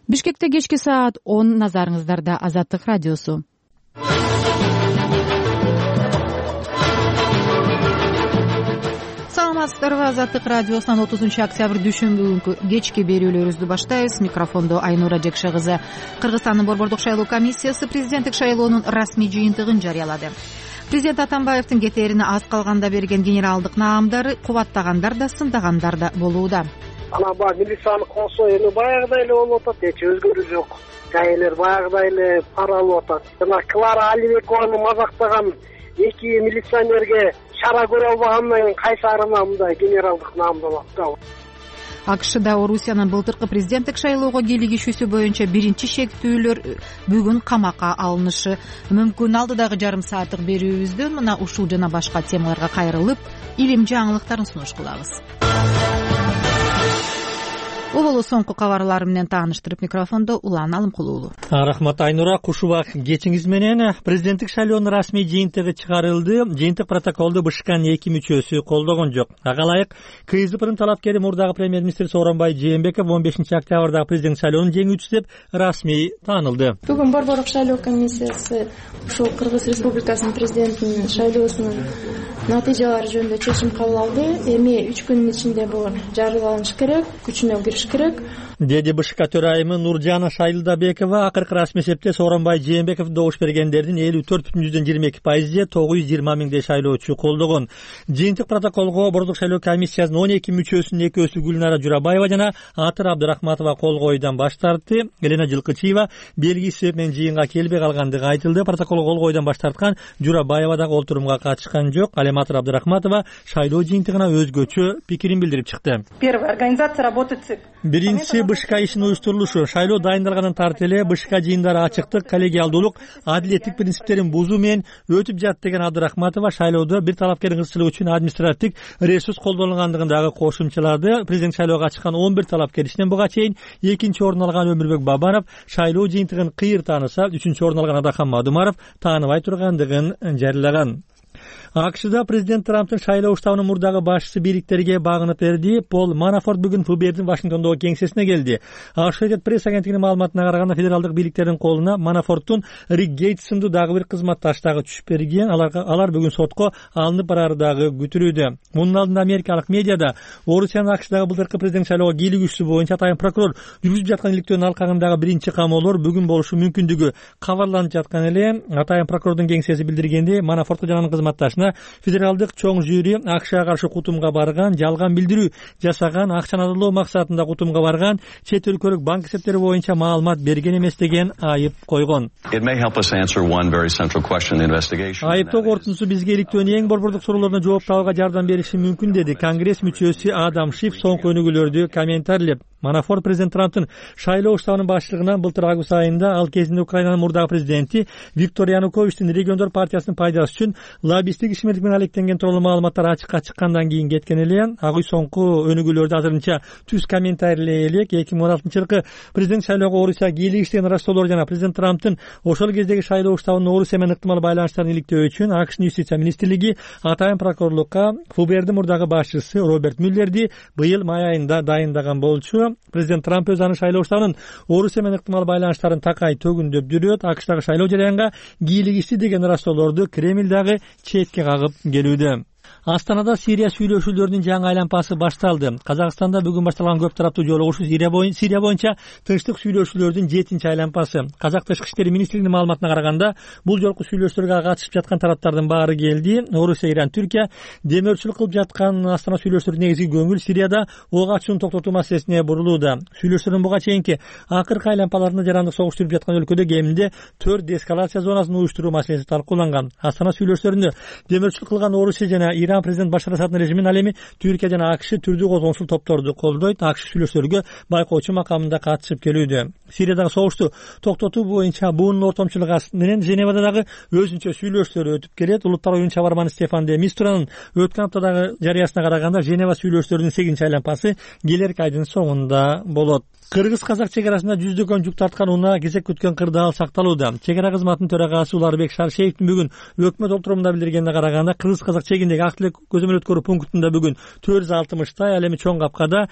Бишкекте кечки саат 10 назарыңыздарда Азаттык радиосу. Саламатсыздарбы, Азаттык радиосунан 30 октябрь дүйшөмбү күнкү кечки берүүлөрүбүздү баштайбыз. Микрофондо Айнура Жекше кызы. Кыргызстандын борбордук шайлоо комиссиясы президенттик шайлоонун расмий жыйынтыгын жарыялады. Президент Атамбаевдин кетерине аз калганда берген генералдык наамдары кубаттагандар да сындагандар да болууда. Анан баягы милициянын косо эми баягыдай эле болуп атат, эч өзгөрүү жок. Жай эле баягыдай эле пара алып атат. Жана Клара Алибекованы мазактаган 2 милиционерге чара көрө албагандан кийин кайсарына мындай генералдык наамдалат да. АКШда Орусиянын былтыркы президенттик шайлоого кийлигишүүсү боюнча биринчи шектүүлөр бүгүн камакка алынышы мүмкүн. Алдыдагы жарым сааттык берүүбүздөн мына ушул жана башка темаларга кайрылып, илим жаңылыктарын сунуш кылабыз. Боло соңку кабарлар менен тааныштырып, микрофондо Улан Алымкулуулу. Рахмат Айнура, куш убак кечиңиз менен. Президенттик шайлоонун расмий жыйынтыгы чыгарылды. Жыйынтык протоколду БШКнын 2 мүчөсү колдогон жок. Ага ылайык КСДПнын талапкери мурдагы премьер-министр Сооронбай Жээнбеков 15 октябрдагы президенттик шайлоонун жеңүүчүсү деп расмий таанылды. Бүгүн борбордук шайлоо комиссиясы ушул Кыргыз Республикасынын президентинин шайлоосунун натыйжалары жөнүндө чечим кабыл алды. Эми 3 күнүн ичинде бул жарыяланыш керек, күчүнө кириш керек, деди БШК төрайымы Нуржана Шайлдабекова. Акыркы расмий эсепте Сооронбай Жээнбеков добуш бергендердин 54,22% же 920 миңдей шайлоочу колдогон. Жыйынтык протоколго борбордук шайлоо комиссиясынын 12 мүчөсүнүн экөөсү Гүлнара Журабаева жана Атыр Абдырахматова кол койуудан баш тартты. Елена Жылкычиева белгисиз себеп менен жыйынга келбей калгандыгы айтылды. Протоколго кол койуудан баш тарткан Журабаева дагы олтурумга катышкан жок. Ал эми Атыр Абдырахматова шайлоо жыйынтыгына өзгөчө пикирин билдирип чыкты. Первое. Организация работы ЦИК. Биринчиси БШК ишинин уюштурулушу. Шайлоо дайындалгандан тарты эле БШК жыйындары ачыктык, коллегиалдуулук, адилеттик принциптерин бузуу менен өтүп жатты деген Абдырахматова шайлоодо бир талапкердин кызыкчылыгы үчүн административдик ресурс колдонулгандыгын дагы кошумчалады. Президент шайлоого чыккан 11 талапкер ичинен буга чейин 2-нчи орун алган Өмүрбек Бабанов шайлоо жыйынтыгын кыйыр тааныса, 3-нчү орун алган Адахан Мадумаров тааныбай тургандыгын жарыялаган. АКШда президент Трамптын шайлоо уштабынын мурдагы башчысы бийликтерге багынып берди. Пол Манафорт бүгүн ФБРдин Вашингтондогу кеңсесине келди. Associated Press агенттигинин маалыматына караганда федералдык бийликтердин колуна Манафорттун Рик Гейтс сындуу дагы бир кызматташ дагы түшүп берген. Алар бүгүн сотко алынып барары дагы күтүлүүдө. Мунун алдында америкалык медиада Орусиянын АКШдагы былтыркы президент шайлоого кийлигүүсү боюнча атайын прокурор жүргүзүп жаткан иликтөөнүн алкагындагы биринчи камоолор бүгүн болушу мүмкүндүгү кабарланып жаткан эле. Атайын прокурордун кеңсеси билдиргенде, Манафортко жана анын кызматташына федералдык чоң жюри АКШга каршы кутумга барган, жалган билдирүү жасаган, акчаны адырлоо максатында кутумга барган, чет өлкөлүк банк эсептери боюнча маалымат берген эмес деген айып койгон. Айыптоо корутундусу бизге иликтөөнүн эң борбордук суроолоруна жооп табууга жардам бериши мүмкүн, деди Конгресс мүчөсү Адам Шиф соңку өнүгүүлөрдү комментарийлеп. Манафорт президент Трамптын шайлоо уштабынын башчылыгынан былтыр август айында, ал кезинде Украинанын мурдагы президенти Виктор Януковичтин Региондор партиясынын пайдасы үчүн лоббисттик ишмердик менен алектенген тууралуу маалыматтар ачыкка чыккандан кийин кеткен эле. Ак үй соңку өнүгүүлөрдү азырынча түз комментарийлей элек. 2016-жылкы президент шайлоого Орусия кийлигиштигин ырастоолор жана президент Трамптын ошол кездеги шайлоо уштабынын Орусия менен ыктымал байланыштарын иликтөө үчүн АКШнын юстиция министрлиги атайын прокурорлукка ФБРдин мурдагы башчысы Роберт Мюллерди быйыл май айында дайындаган болчу. Президент Трамп өз анын шайлоо уштабынын Орусия менен ыктымал байланыштарын такай төгүндөп жүрөт. АКШдагы шайлоо жараянга кийлигишти деген ырастоолорду Кремль дагы четке кагып келүүдө. Астанада Сирия сүйлөшүүлөрүнүн жаңы айланпасы башталды. Казакстанда бүгүн башталган көп тараптуу жолугушуу Сирия боюнча тынчтык сүйлөшүүлөрдүн 7-нчи айланпасы. Казак тышкы иштери министрлигинин маалыматына караганда, бул жолку сүйлөшүүлөргө катышып жаткан тараптардын баары келди. Орусия, Иран, Түркия демөөрчүлүк кылып жаткан Астана сүйлөшүүлөрүнүн негизги көңүл Сирияда ок ачууну токтотуу маселесине бурулууда. Сүйлөшүүлөрдүн буга чейинки акыркы айланпаларында жарандык согуш жүрүп жаткан өлкөдө кеминде 4 деэскалация зонасын уюштуруу маселеси талкууланган. Астана сүйлөшүүлөрүндө демөөрчүлүк кылган Орусия жана Иран президент Башар Асаддын режимин ал эми Түркия жана АКШ түрдүү козгонушул топторду колдойт. АКШ сүйлөшүүлөргө байкоочу макамында катышып келүүдө. Сириядагы согушту токтотуу боюнча буунун ортомчулугу менен Женевада дагы өзүнчө сүйлөшүүлөр өтүп келет. Улуттар оюнун чабарманы Стефан де Мистуранын өткөн аптадагы жарыясына караганда, Женева сүйлөшүүлөрүнүн 8-нчи айланпасы келерки айдын соңунда болот. Кыргыз-казак чек арасында жүздөгөн жүк тарткан унаа кезек күткөн кырдаал сакталууда. Чек ара кызматынын төрагасы Уларбек Шаршеевдин бүгүн өкмөт отурумунда билдиргенине караганда, кыргыз-казак чегиндеги Актилек көзөмөл өткөрүү пунктунда бүгүн 460 ал эми чоң капкада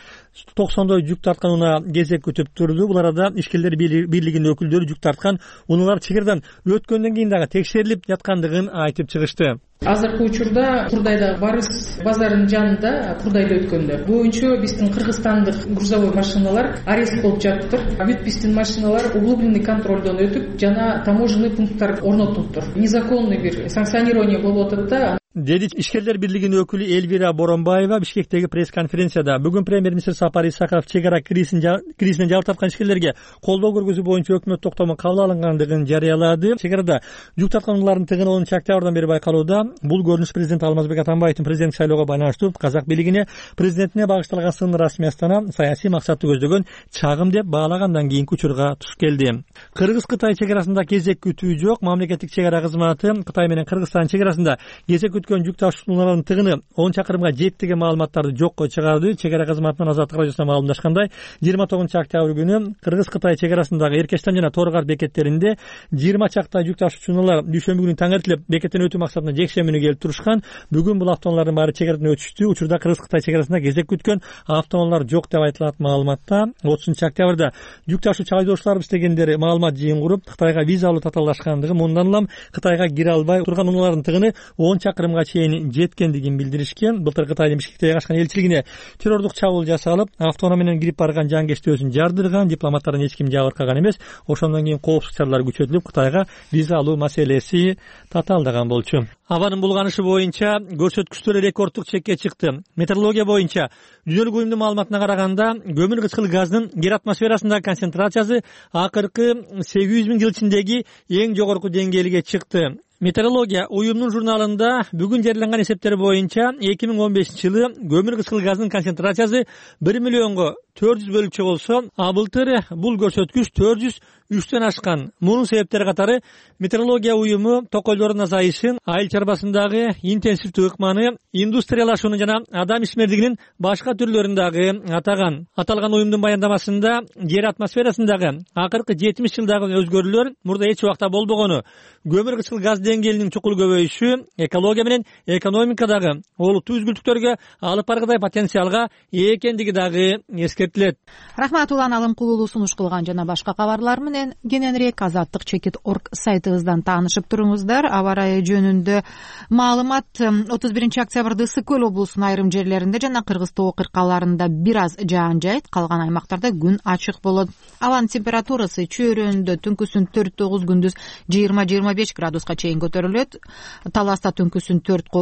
90 жүк тарткан унаа кезек күтүп турду. Бул арада ишкерлер бирлигинин өкүлдөрү жүк тарткан унаалар чек өткөндөн кийин дагы текшерилип жаткандыгын айтып чыгышты. Азыркы учурда Курдайдагы Барыс базарынын жанында Курдайда өткөндөр боюнча биздин кыргызстандык грузовой машиналар арест болуп жатыптыр. Бүт биздин машиналар углубленный контролдон өтүп жана таможенный пункттар орнотулуптур. Незаконный бир санкционирование болуп атат да, деди ишкерлер бирлигинин өкүлү Эльвира Боронбаева Бишкектеги пресс-конференцияда. Бүгүн премьер-министр Сапар Исаков чек ара кризисинен жабыр тарткан ишкерлерге колдоо көргөзүү боюнча өкмөт токтому кабыл алынгандыгын жарыялады. Чек арада жүк тарткан унаалардын тыгыны 10 октябрдан бери байкалууда. Бул көрүнүш президент Алмазбек Атамбаевдин президенттик шайлоого байланыштуу казак бийлигине президентине багышталган сын расмий астана саясий максатты көздөгөн чагым деп баалагандан кийинки учурга туш келди. Кыргыз-Кытай чек арасында кезек күтүү жок. Мамлекеттик чек ара кызматы Кытай менен Кыргызстан чек арасында кезек күткөн жүк ташуучулардын тыгыны 10 чакырымга жетти деген маалыматтарды жокко чыгарды. Чек ара кызматынын Азаттык радиосуна маалымдашкандай 29 октябрь күнү Кыргыз-Кытай чек арасындагы Эркештам жана Торгар бекеттеринде 20 чакта жүк ташуучулар дүйшөмбү күнү таңертелеп бекеттен өтүү максатында жекшембү келип турушкан. Бүгүн бул автоунаалардын баары чек арадан өтүштү. Учурда Кыргыз-Кытай чек арасында кезек күткөн автоунаалар жок деп айтылат маалыматта. 30 октябрда жүк ташуучу айдоочуларыбыз дегендер маалымат жыйын куруп Кытайга виза алуу татаалдашкандыгы, мындан улам Кытайга кире албай турган унаалардын тыгыны 10 чакырымга чейин жеткендигин билдиришкен. Былтыр Кытайдын Бишкектеги ачкан элчилигине террордук чабуул жасалып, автоунаа менен кирип барган жангечтөөсүн жардырган, дипломаттардан эч ким жабыркаган эмес. Ошондон кийин коопсуздук чаралары күчөтүлүп, Кытайга виза алуу маселеси татаалдаган болчу. Абанын булганышы боюнча көрсөткүчтөр рекордтук чекке чыкты. Метеорология боюнча дүйнөлүк уюмдун маалыматына караганда, көмүр кычкыл газдын жер атмосферасындагы концентрациясы акыркы 800 000 жыл ичиндеги эң жогорку деңгээлге чыкты. Метеорология уюмунун журналында бүгүн жарыяланган эсептер боюнча 2015 жылы көмүр кычкыл газдын концентрациясы 1 миллионго 400 бөлүкчө болсо, былтыр бул көрсөткүч 403төн ашкан. Мунун себептери катары метеорология уюму токойлордун азайышын, айыл чарбасындагы интенсивдүү ыкманы, индустриялашууну жана адам ишмердигинин башка түрлөрүн дагы атаган. Аталган уюмдун баяндамасында жер атмосферасындагы акыркы 70 жылдагы өзгөрүүлөр мурда эч убакта болбогону, көмүр кычкыл газ деңгээлинин чукул көбөйүшү экология менен экономикадагы олуттуу үзгүлтүктөргө алып баргыдай потенциалга ээ экендиги дагы эскертилет. Рахмат, Улан Алымкулуулу сунуш кылган жана башка кабарлар менен кененирээк azattik.org сайтыбыздан таанышып туруңуздар. Аба ырайы жөнүндө маалымат 31 октябрда Ысык көл облусунун айрым жерлеринде жана Кыргыз Тоо кыркаларында бир аз жаан жайт, калган аймактарда күн ачык болот. Абанын температурасы чөйрөндө түнкүсүн 4-9, күндүз 20-25 градуска чейин көтөрүлөт. Таласта түнкүсүн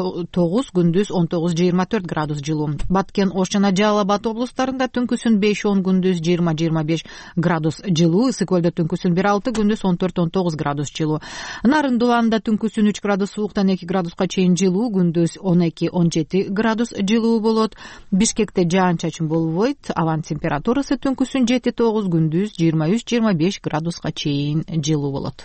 4-9, күндүз 19-24 градус жылуу. Баткен, Ош жана Жалал Абад облустарында түнкүсүн 5-10, күндүз 20-25 градус жылуу. Ысык көлдө түнкүсүн 1-6, күндүз 14-19 градус жылуу. Нарынды уланда түнкүсүн 3 градус сууктан 2 градуска чейин жылуу, күндүз 12-17 градус жылуу болот. Бишкекте жаан-чачын болбойт. Абанын температурасы түнкүсүн 7-9, күндүз 23-25 градуска чейин жылуу болот.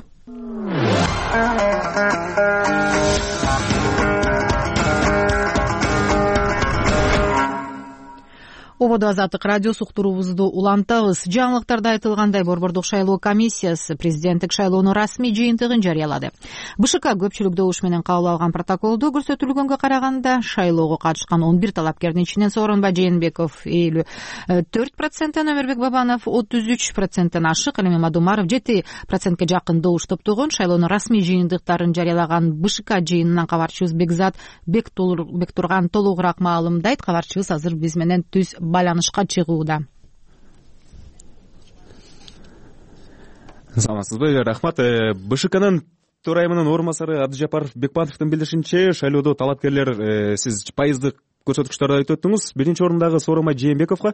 Ободо Азаттык радиосу уктуруубузду улантабыз. Жаңылыктарда айтылгандай, Борбордук шайлоо комиссиясы президенттик шайлоонун расмий жыйынтыгын жарыялады. БШК көпчүлүк добуш менен кабыл алган протоколдо көрсөтүлгөнгө караганда, шайлоого катышкан 11 талапкердин ичинен Сооронбай Жээнбеков 54%, Өмүрбек Бабанов 33% ашык, ал эми Мадумаров 7%ке жакын добуш топтогон. Шайлоонун расмий жыйынтыктарын жарыялаган БШК жыйынынан кабарчыбыз Бекзат Бектурган толугураак маалымдайт. Кабарчыбыз азыр биз менен түз байланышка чыгууда. Саламатсызбы? Рахмат. БШКнын төрайымынын орун басары Абдыжапар Бекпановдун билдиришинче, шайлоодо талапкерлер сиз пайыздык көрсөткүчтөрдү айтып өттүңүз. Биринчи орундагы Сооронбай Жээнбековго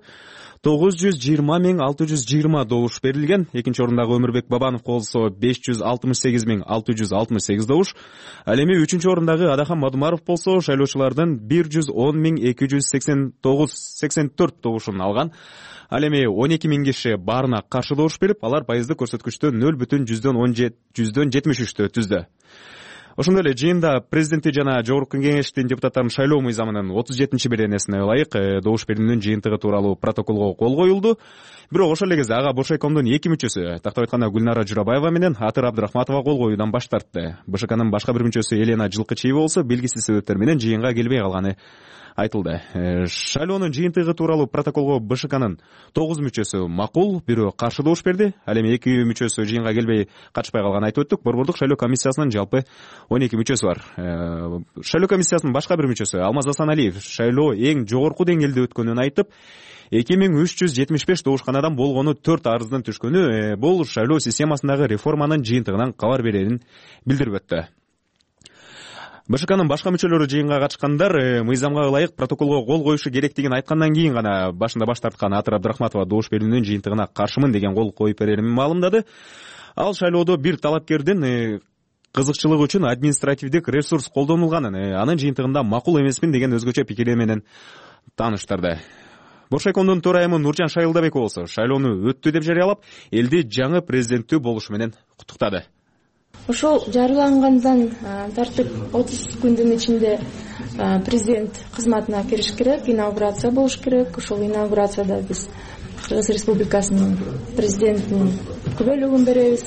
920,620 добуш берилген. Экинчи орундагы Өмүрбек Бабанов болсо 568,668 добуш. Ал эми үчүнчү орундагы Адахан Мадумаров болсо шайлоочулардын 110,284 добушун алган. Ал эми 12 000 киши баарына каршы добуш берип, алар пайыздык көрсөткүчтө 0,73 түздү. Ошондой эле жыйында президенти жана жогорку кеңештин депутаттарын шайлоо мыйзамынын 37 беренесине ылайык добуш берүүнүн жыйынтыгы тууралуу протоколго кол коюлду. Бирок ошол эле кезде ага Бошойкомдун 2 мүчөсү, тактап айтканда Гүлнара Журабаева менен Атыр Абдрахматова кол коюудан баш тартты. БШКнын башка бир мүчөсү Елена Жылкычиева болсо белгисиз себептер менен жыйынга келбей калганы айтылды. Шайлоонун жыйынтыгы тууралуу протоколго БШКнын 9 мүчөсү макул, бирөө каршы добуш берди. Ал эми 2 мүчөсү жыйынга келбей катышпай калганын айтып өттүк. Борбордук шайлоо комиссиясынын жалпы 12 мүчөсү бар. Шайлоо комиссиясынын башка бир мүчөсү Алмаз Асаналиев шайлоо эң жогорку деңгээлде өткөнүн айтып, 2375 добушканадан болгону 4 арыздын түшкөнү бул шайлоо системасындагы реформанын жыйынтыгынан кабар берерин билдирип өттү. БШКнын башка мүчөлөрү жыйынга катышкандар мыйзамга ылайык протоколго кол коюшу керектигин айткандан кийин гана башында баш тарткан Атыр Абдрахматова добуш берүүнүн жыйынтыгына каршымын деген кол коюп берерин маалымдады. Ал шайлоодо бир талапкердин кызыкчылыгы үчүн административдик ресурс колдонулганын, анын жыйынтыгында макул эмесмин деген өзгөчө пикири менен тааныштырды. Бошойкомдун төрайымы Нуржан Шайылдабекова болсо шайлоону өттү деп жарыялап, элди жаңы президенттүү болушу менен куттуктады. Ошол жарыялангандан тартып 30 күндүн ичинде президент кызматына кириш керек, инаугурация болуш керек. Ошол инаугурацияда биз Кыргыз Республикасынын президентинин күбөлүгүн беребиз.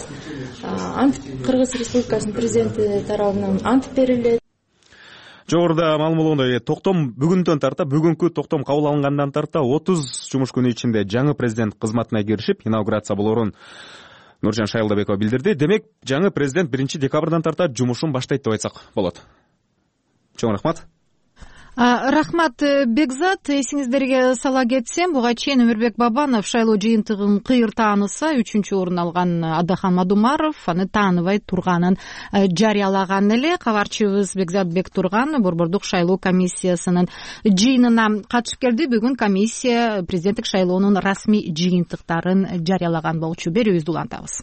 Кыргыз Республикасынын президенти тарабынан ант берилет. Жогоруда маалым болгондой, токтом бүгүндөн тарта, бүгүнкү токтом кабыл алынгандан тарта 30 жумуш күнү ичинде жаңы президент кызматына киришип, инаугурация болорун Нуржан Шайылдабекова билдирди. Демек, жаңы президент 1 декабрдан тарта жумушун баштайт деп айтсак болот. Чоң рахмат. Рахмат Бекзат, эсиңиздерге сала кетсем, буга чейин Өмүрбек Бабанов шайлоо жыйынтыгын кыйыр тааныса, 3-орун алган Адахан Мадумаров аны тааныбай турганын жарыялаган эле. Кабарчыбыз Бекзат Бектурган борбордук шайлоо комиссиясынын жыйынына катышып келди. Бүгүн комиссия президенттик шайлоонун расмий жыйынтыктарын жарыялаган болчу. Берүүбүздү улантабыз.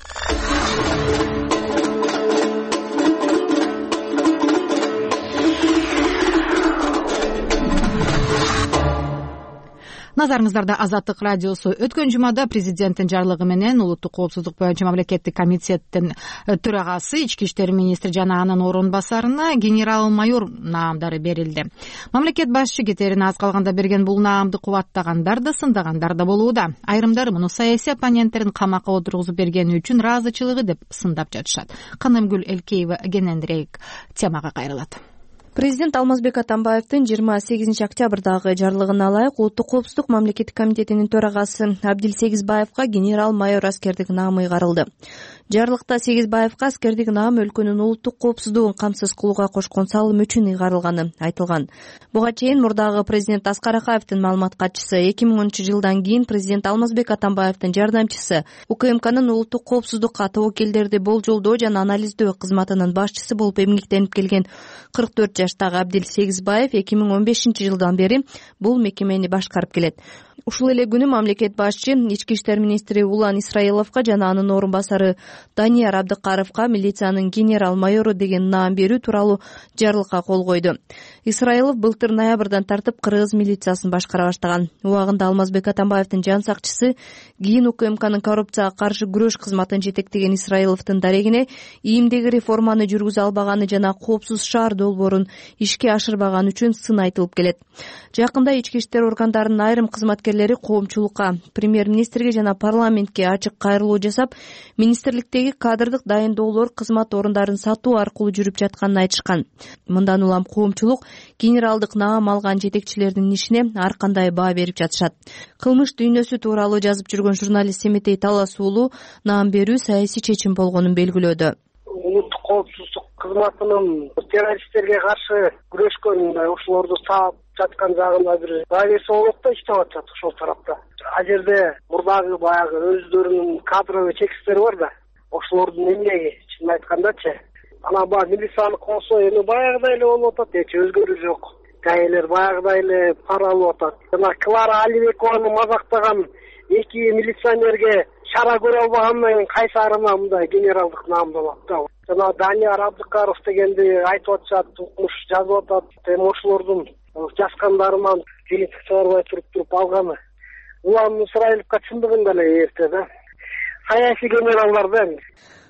Назарыңыздарда Азаттык радиосу. Өткөн жумада президенттин жарлыгы менен улуттук коопсуздук боюнча мамлекеттик комитеттин төрагасы, ички иштер министри жана анын орун басарына генерал-майор наамдары берилди. Мамлекет башчы кетерин аз калганда берген бул наамды кубаттагандар да, сындагандар да болууда. Айрымдары муну саясий оппоненттерин камакка отургузуп бергени үчүн ыраазычылыгы деп сындап жатышат. Канымгүл Элкеева кененирээк темага кайрылат. Президент Алмазбек Атамбаевдин 28 октябрдагы жарлыгына ылайык улуттук коопсуздук мамлекеттик комитетинин төрагасы Абдил Сегизбаевга генерал-майор аскердик наам ыйгарылды. Жарлыкта Сегизбаевга аскердик наам өлкөнүн улуттук коопсуздугун камсыз кылууга кошкон салым үчүн ыйгарылганы айтылган. Буга чейин мурдагы президент Аскар Акаевдин маалымат катчысы, 2010-жылдан кийин президент Алмазбек Атамбаевдин жардамчысы, УКМКнын улуттук коопсуздукка тобокелдерди болжолдоо жана анализдөө кызматынын башчысы болуп эмгектенип келген 44 жаштагы Абдил Сегизбаев 2015-жылдан бери бул мекемени башкарып келет. Ушул эле күнү мамлекет башчы ички иштер министри Улан Исраиловго жана анын орун басары Данияр Абдыкаровго милициянын генерал-майору деген наам берүү тууралуу жарлыкка кол койду. Исраилов былтыр ноябрдан тартып кыргыз милициясын башкара баштаган. Убагында Алмазбек Атамбаевдин жан сакчысы, кийин УКМКнын коррупцияга каршы күрөш кызматын жетектеген Исраиловдун дарегине ийимдеги реформаны жүргүзө албаганы жана коопсуз шаар долбоорун ишке ашырбаганы үчүн сын айтылып келет. Жакында ички иштер органдарынын айрым кызматкерлери коомчулукка, премьер-министрге жана парламентке ачык кайрылуу жасап, министрликтеги кадрдык дайындоолор кызмат орундарын сатуу аркылуу жүрүп жатканын айтышкан. Мындан улам коомчулук генералдык наам алган жетекчилердин ишине ар кандай баа берип жатышат. Кылмыш дүйнөсү тууралуу жазып жүргөн журналист Семетей Талас уулу наам берүү саясий чечим болгонун белгилөөдө. Улуттук коопсуздук кызматынын террористтерге каршы күрөшкөн, ошолорду саап жаткан жагында бир баайсы болот да, иштеп атышат ошол тарапта. Ал жерде мурдагы баягы өздөрүнүн кадровый чекистери бар да, ошолордун эмгеги, чын айткандачы. Анан баягы милициянын косо эми баягыдай эле болуп атат, эч өзгөрүү жок. Гаилер баягыдай эле пара алып атат. Жана Клара Алибекованы мазактаган 2 милиционерге чара көрө албагандан кийин кайсарына мындай генералдык наамдалат да. Жана Данияр Абдыкаров дегенди айтып атышат, укмуш жазып атат. Эми ошолордун жазгандарынан жыйынтык чыгарбай туруп алганы. Улам Исраиловго чындыгында эле эрте да. Саясий генералдар да.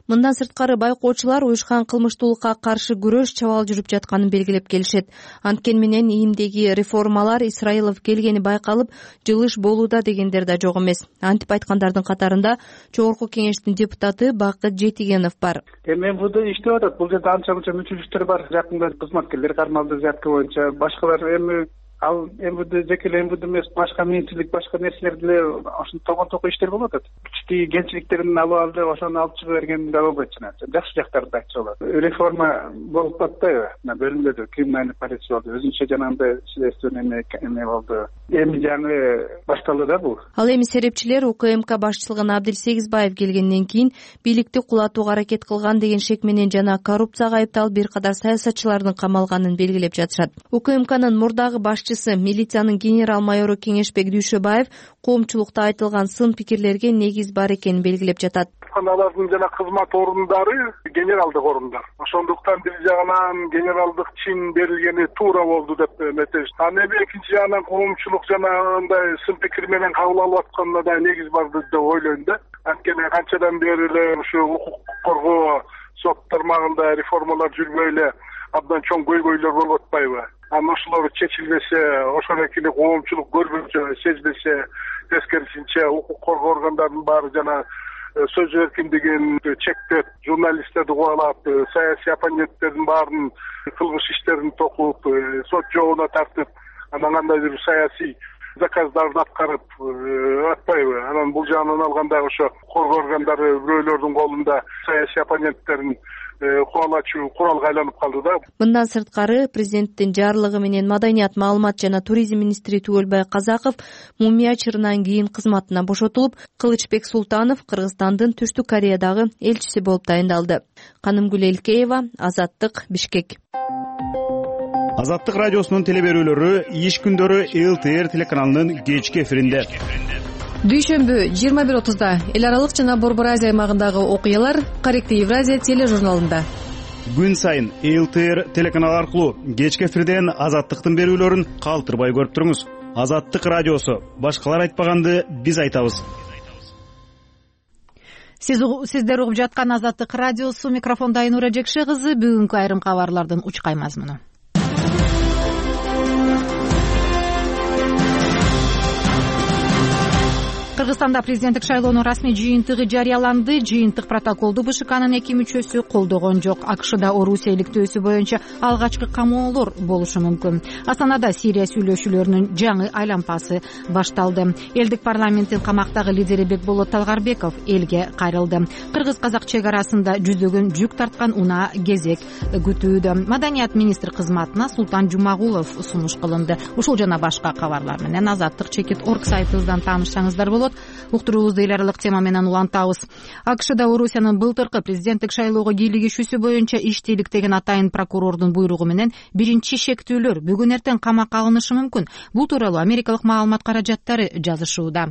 Мындан сырткары байкоочулар уюшкан кылмыштуулукка каршы күрөш чабаал жүрүп жатканын белгилеп келишет. Анткени менен ИИМдеги реформалар Исраилов келгени байкалып, жылыш болууда дегендер да жок эмес. Антип айткандардын катарында Жогорку Кеңештин депутаты Бакыт Жетигенов бар. МВД иштеп атат. Бул жерде анча мынча мүчүлүктөр бар. Жакында кызматкерлер кармалды взятка боюнча. Башкалар эми ал МВД жеке МВД эмес, башка министрлик, башка нерселер деле ошону тогон токой иштер болуп атат. Кичти кемчиликтерин алып алды, ошону алып чыгып бергенди алып атчына. Жакшы жактарды айтса болот. Реформа болуп атпайбы? Бөлүмдөрдө криминалдык полиция болду, өзүнчө жанагындай следственный эме болду. Эми жаңы башталды да бул. Ал эми серепчилер УКМК башчылыгына Абдил Сегизбаев келгенден кийин бийликти кулатууга аракет кылган деген шек менен жана коррупцияга айыпталып бир кадар саясатчылардын камалганын белгилеп жатышат. УКМКнын мурдагы башчысы милициянын генерал-майору Кеңешбек Дүйшөбаев коомчулукта айтылган сын пикирлерге негиз бар экенин белгилеп жатат. Алардын жана кызмат орундары генералдык орундар. Ошондуктан бир жагынан генералдык чин берилгени туура болду деп эметебиз. Анан экинчи жагынан коомчулук жана андай сын пикир менен кабыл алып атканына да негиз бар деп ойлойм да. Анткени канчадан бери эле ушу укук коргоо сот тармагында реформалар жүрбөй эле абдан чоң көйгөйлөр болуп атпайбы? Анан ошолор чечилбесе, ошол экени коомчулук көрбөсө, сезбесе, тескерисинче укук коргоо органдарынын баары жана сөз эркиндигин чектеп, журналисттерди кубалап, саясий оппоненттердин баарын кылмыш иштерин токуп, сот жообуна тартып, анан кандайдыр саясий заказдарды аткарып атпайбы? Анан бул жагынан алганда ошо коргоо органдары бирөөлөрдүн колунда саясий оппоненттерин кубалачу куралга айланып калды да. Мындан сырткары президенттин жарлыгы менен Маданият, маалымат жана туризм министри Түгөлбай Казаков мумия чырынан кийин кызматына бошотулуп, Кылычбек Султанов Кыргызстандын Түштүк Кореядагы элчиси болуп дайындалды. Канымгүл Элкеева, Азаттык, Бишкек. Азаттык радиосунун телеберүүлөрү иш күндөрү ЛТР телеканалынын кечки эфиринде. Дүйшөмбү 21:30 эл аралык жана Борбор Азия аймагындагы окуялар Корректив Евразия тележурналында. Күн сайын ЛТР телеканалы аркылуу кечки эфирден Азаттыктын берүүлөрүн калтырбай көрүп туруңуз. Азаттык радиосу, башкалар айтпаганды биз айтабыз. Сиздер угуп жаткан Азаттык радиосу, микрофондо Айнура Жекше кызы. Бүгүнкү айрым кабарлардын учкай мазмуну. Кыргызстанда президенттик шайлоонун расмий жыйынтыгы жарыяланды. Жыйынтык протоколду БШКнын 2 мүчөсү колдогон жок. АКШда Орусия иликтөөсү боюнча алгачкы камоолор болушу мүмкүн. Астанада Сирия сүйлөшүүлөрүнүн жаңы айлампасы башталды. Элдик парламенттин камактагы лидери Бекболот Талгарбеков элге кайрылды. Кыргыз-казак чек арасында жүздөгөн жүк тарткан унаа кезек күтүүдө. Маданият министри кызматына Султан Жумагулов сунуш кылынды. Ушул жана башка кабарлар менен Азаттык.org сайтыбыздан таанышсаңыздар болот. Уктуруубузду эл аралык тема менен улантабыз. АКШда Орусиянын былтыркы президенттик шайлоого кийлигишүүсү боюнча иштейлик деген атайын прокурордун буйругу менен биринчи шектүүлөр бүгүн эртең камакка алынышы мүмкүн. Бул тууралуу америкалык маалымат каражаттары жазышууда.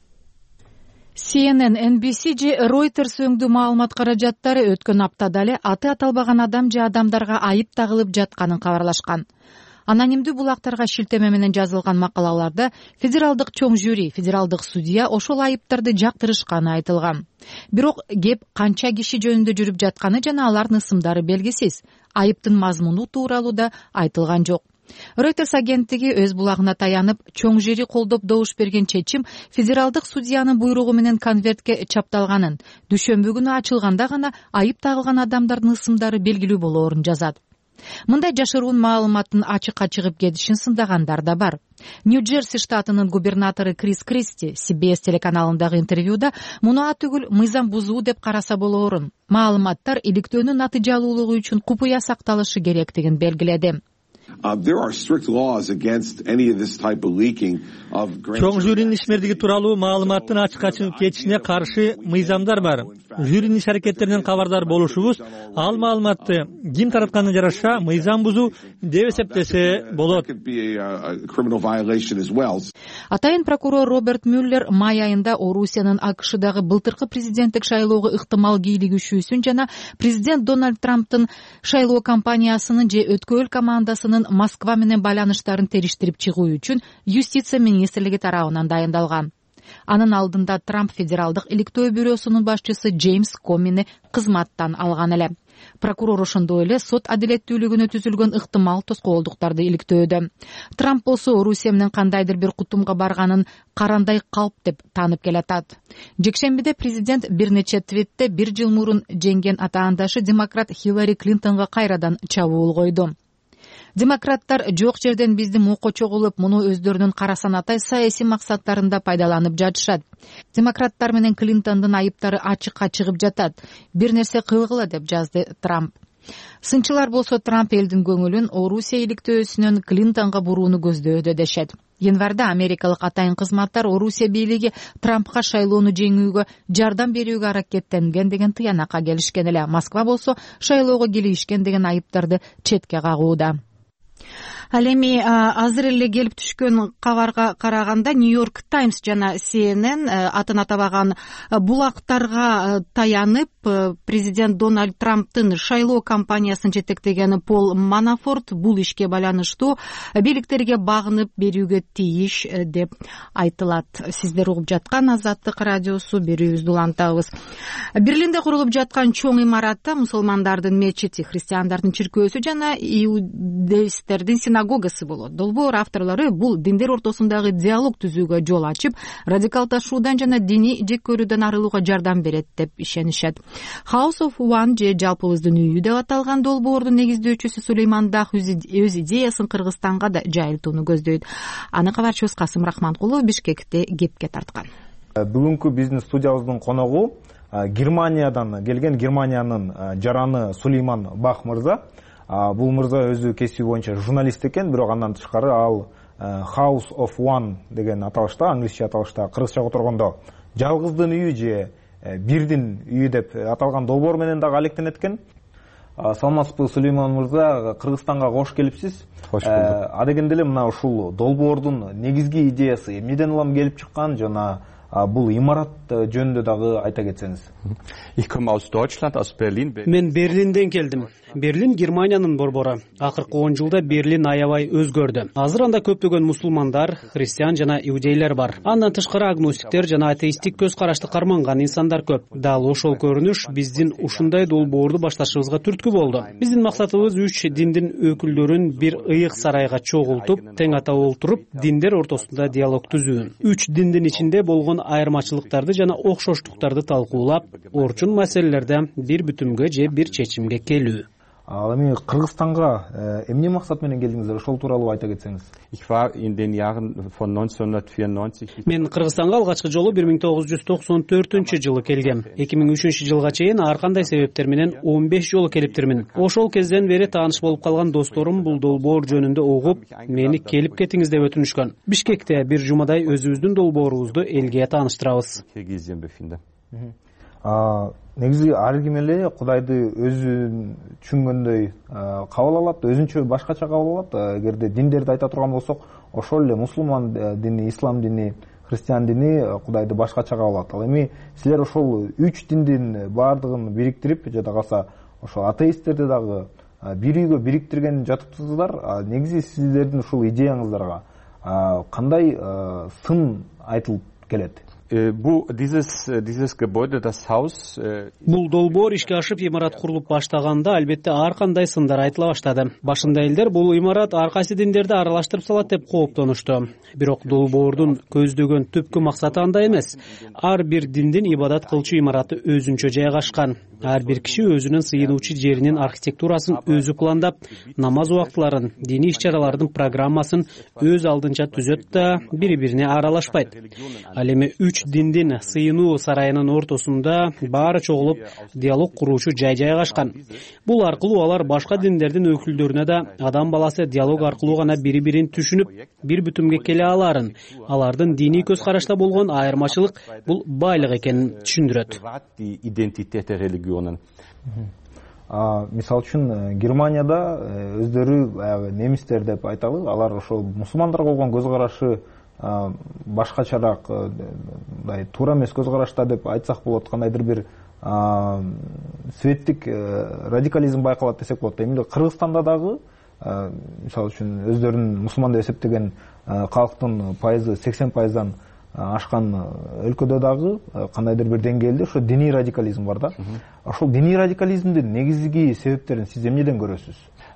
CNN, NBC же Reuters өңдүү маалымат каражаттары өткөн аптада эле аты аталбаган адам же адамдарга айып тагылып жатканын кабарлашкан. Анонимдүү булактарга шилтеме менен жазылган макалаларда федералдык чоң жюри, федералдык судья ошол айыптарды жактырышканы айтылган. Бирок кеп канча киши жөнүндө жүрүп жатканы жана алардын ысымдары белгисиз. Айыптын мазмуну тууралуу да айтылган жок. Reuters агенттиги өз булагына таянып, чоң жюри колдоп добуш берген чечим федералдык судьянын буйругу менен конвертке чапталганын, дүйшөмбү күнү ачылганда гана айып тагылган адамдардын ысымдары белгилүү болоорун жазат. Мындай жашыруун маалыматтын ачыкка чыгып кетишин сындагандар да бар. Нью-Джерси штатынын губернатору Крис Кристи CBS телеканалындагы интервьюда муну атүгүл мыйзам бузуу деп караса болоорун, маалыматтар иликтөөнүн натыйжалуулугу үчүн купуя сакталышы керектигин белгиледи. Чоң жюринин ишмердиги тууралуу маалыматтын ачыкка чыгып кетишине каршы мыйзамдар бар. Жюринин иш аракеттеринен кабардар болушубуз, ал маалыматты ким таратканына жараша мыйзам бузуу деп эсептесе болот. Атайын прокурор Роберт Мюллер май айында Орусиянын АКШдагы былтыркы президенттик шайлоого ыктымал кийлигишүүсүн жана президент Дональд Трамптын шайлоо кампаниясынын же өткөл командасынын Москва менен байланыштарын териштирип чыгуу үчүн юстиция министрлиги тарабынан дайындалган. Анын алдында Трамп федералдык иликтөө бюросунун башчысы Джеймс Комини кызматтан алган эле. Прокурор ошондой эле сот адилеттүүлүгүнө түзүлгөн ыктымал тоскоолдуктарды иликтөөдө. Трамп болсо Орусия менен кандайдыр бир кутумга барганын карандай калп деп таанып келатат. Жекшембиде президент бир нече твитте 1 жыл мурун жеңген атаандашы демократ Хиллари Клинтонго кайрадан чабуул койду. Демократтар жок жерден бизди мокочо кылып, муну өздөрүнүн кара санатай саясий максаттарында пайдаланып жатышат. Демократтар менен Клинтондун айыптары ачыкка чыгып жатат. Бир нерсе кылгыла деп жазды Трамп. Сынчылар болсо Трамп элдин көңүлүн Орусия иликтөөсүнөн Клинтонго бурууну көздөдө дешет. Январда америкалык атайын кызматтар Орусия бийлиги Трампка шайлоону жеңүүгө жардам берүүгө аракеттенген деген тыянакка келишкен эле. Москва болсо шайлоого килишкен деген айыптарды четке кагууда. Ал эми азыр эле келип түшкөн кабарга караганда Нью-Йорк Таймс жана CNN атын атабаган булактарга таянып президент Дональд Трамптын шайлоо кампаниясын жетектеген Пол Манафорт бул ишке байланыштуу бийликтерге багынып берүүгө тийиш деп айтылат. Сиздер угуп жаткан Азаттык радиосу, берүүбүздү улантабыз. Берлинде курулуп жаткан чоң имаратта мусулмандардын мечити, христиандардын чиркөөсү жана иудеистердин синагогасы болот. Долбоор авторлору бул диндер ортосундагы диалог түзүүгө жол ачып, радикалдашуудан жана диний жек көрүүдөн арылууга жардам берет деп ишенишет. House of One же жалпыбыздын үйү деп аталган долбоордун негиздөөчүсү Сулейман Дах өз идеясын Кыргызстанга да жайылтууну көздөйт. Аны кабарчыбыз Касым Рахманкулов Бишкекте кепке тарткан. Бүгүнкү биздин студиябыздын коногу Германиядан келген, Германиянын жараны Сулейман Бах мырза. Бул мырза өзү кесиби боюнча журналист экен, бирок андан тышкары ал House of One деген аталышта, англисче аталышта, кыргызча которгондо жалгыздын үйү же бирдин үйү деп аталган долбоор менен дагы алектенет экен. Саламатсызбы, Сулейман мырза, Кыргызстанга кош келипсиз. Кош болдук. Адегенде эле мына ушул долбоордун негизги идеясы эмнеден улам келип чыккан жана бул имарат жөнүндө дагы айта кетсеңиз. Мен Берлинден келдим. Берлин Германиянын борбору. Акыркы 10 жылда Берлин аябай өзгөрдү. Азыр анда көптөгөн мусулмандар, христиан жана иудейлер бар. Андан тышкары агностиктер жана атеисттик көз карашты карманган инсандар көп. Дал ошол көрүнүш биздин ушундай долбоорду башташыбызга түрткү болду. Биздин максатыбыз 3 диндин өкүлдөрүн бир ыйык сарайга чогултуп, тең атап отуруп, диндер ортосунда диалог түзүү. 3 диндин ичинде болгон айырмачылыктарды жана окшоштуктарды талкуулап, орчун маселелерде бир бүтүмгө же бир чечимге келүү. Ал эми Кыргызстанга эмне максат менен келдиңиздер? Ошол тууралуу айта кетсеңиз. Мен Кыргызстанга алгачкы жолу 1994-жылы келгем. 2003-жылга чейин ар кандай себептер менен 15 жолу келиптирмин. Ошол кезден бери тааныш болуп калган досторум бул долбоор жөнүндө угуп, мени келип кетиңиз деп өтүнүшкөн. Бишкекте бир жумадай өзүбүздүн долбоорубузду элге тааныштырабыз. Негизи ар ким эле Кудайды өзү түшүнгөндөй кабыл алат, өзүнчө башкача кабыл алат. Эгерде диндерди айта турган болсок, ошол эле мусулман дини, ислам дини, христиан дини Кудайды башкача кабыл алат. Ал эми силер ошол 3 диндин баардыгын бириктирип, жада калса ошол атеисттерди дагы бир үйгө бириктирген жатыптырсыздар. Негизи сиздердин ушул идеяңыздарга кандай сын айтылып келет? Бул долбоор ишке ашып имарат курулуп баштаганда албетте ар кандай сындар айтыла баштады. Башында элдер бул имарат ар кайсы диндерди аралаштырып салат деп кооптонушту. Бирок долбоордун көздөгөн түпкү максаты андай эмес. Ар бир диндин ибадат кылчу имараты өзүнчө жайгашкан. Ар бир киши өзүнүн сыйынуучу жеринин архитектурасын өзү пландап, намаз убактыларын, диний иш-чаралардын программасын өз алдынча түзөт да бири-бирине аралашпайт. Ал эми 3 диндин сыйынуу сарайынын ортосунда баары чогулуп диалог куруучу жай жайгашкан. Бул аркылуу алар башка диндердин өкүлдөрүнө да адам баласы диалог аркылуу гана бири-бирин түшүнүп, бир бүтүмгө келе аларын, алардын диний көз карашта болгон айырмачылык бул байлык экенин түшүндүрөт. Мисалы үчүн Германияда өздөрү немистер деп айталы, алар ошол мусулмандарга болгон көз карашы башкачараак, туура эмес көз карашта деп айтсак болот, кандайдыр бир светтик радикализм байкалат десек болот. Эми Кыргызстанда дагы мисалы үчүн өздөрүн мусулман деп эсептеген калктын пайызы 80%дан ашкан өлкөдө дагы кандайдыр бир деңгээлде ошо диний радикализм бар да. Ошол диний радикализмдин негизги себептерин сиз эмнеден көрөсүз?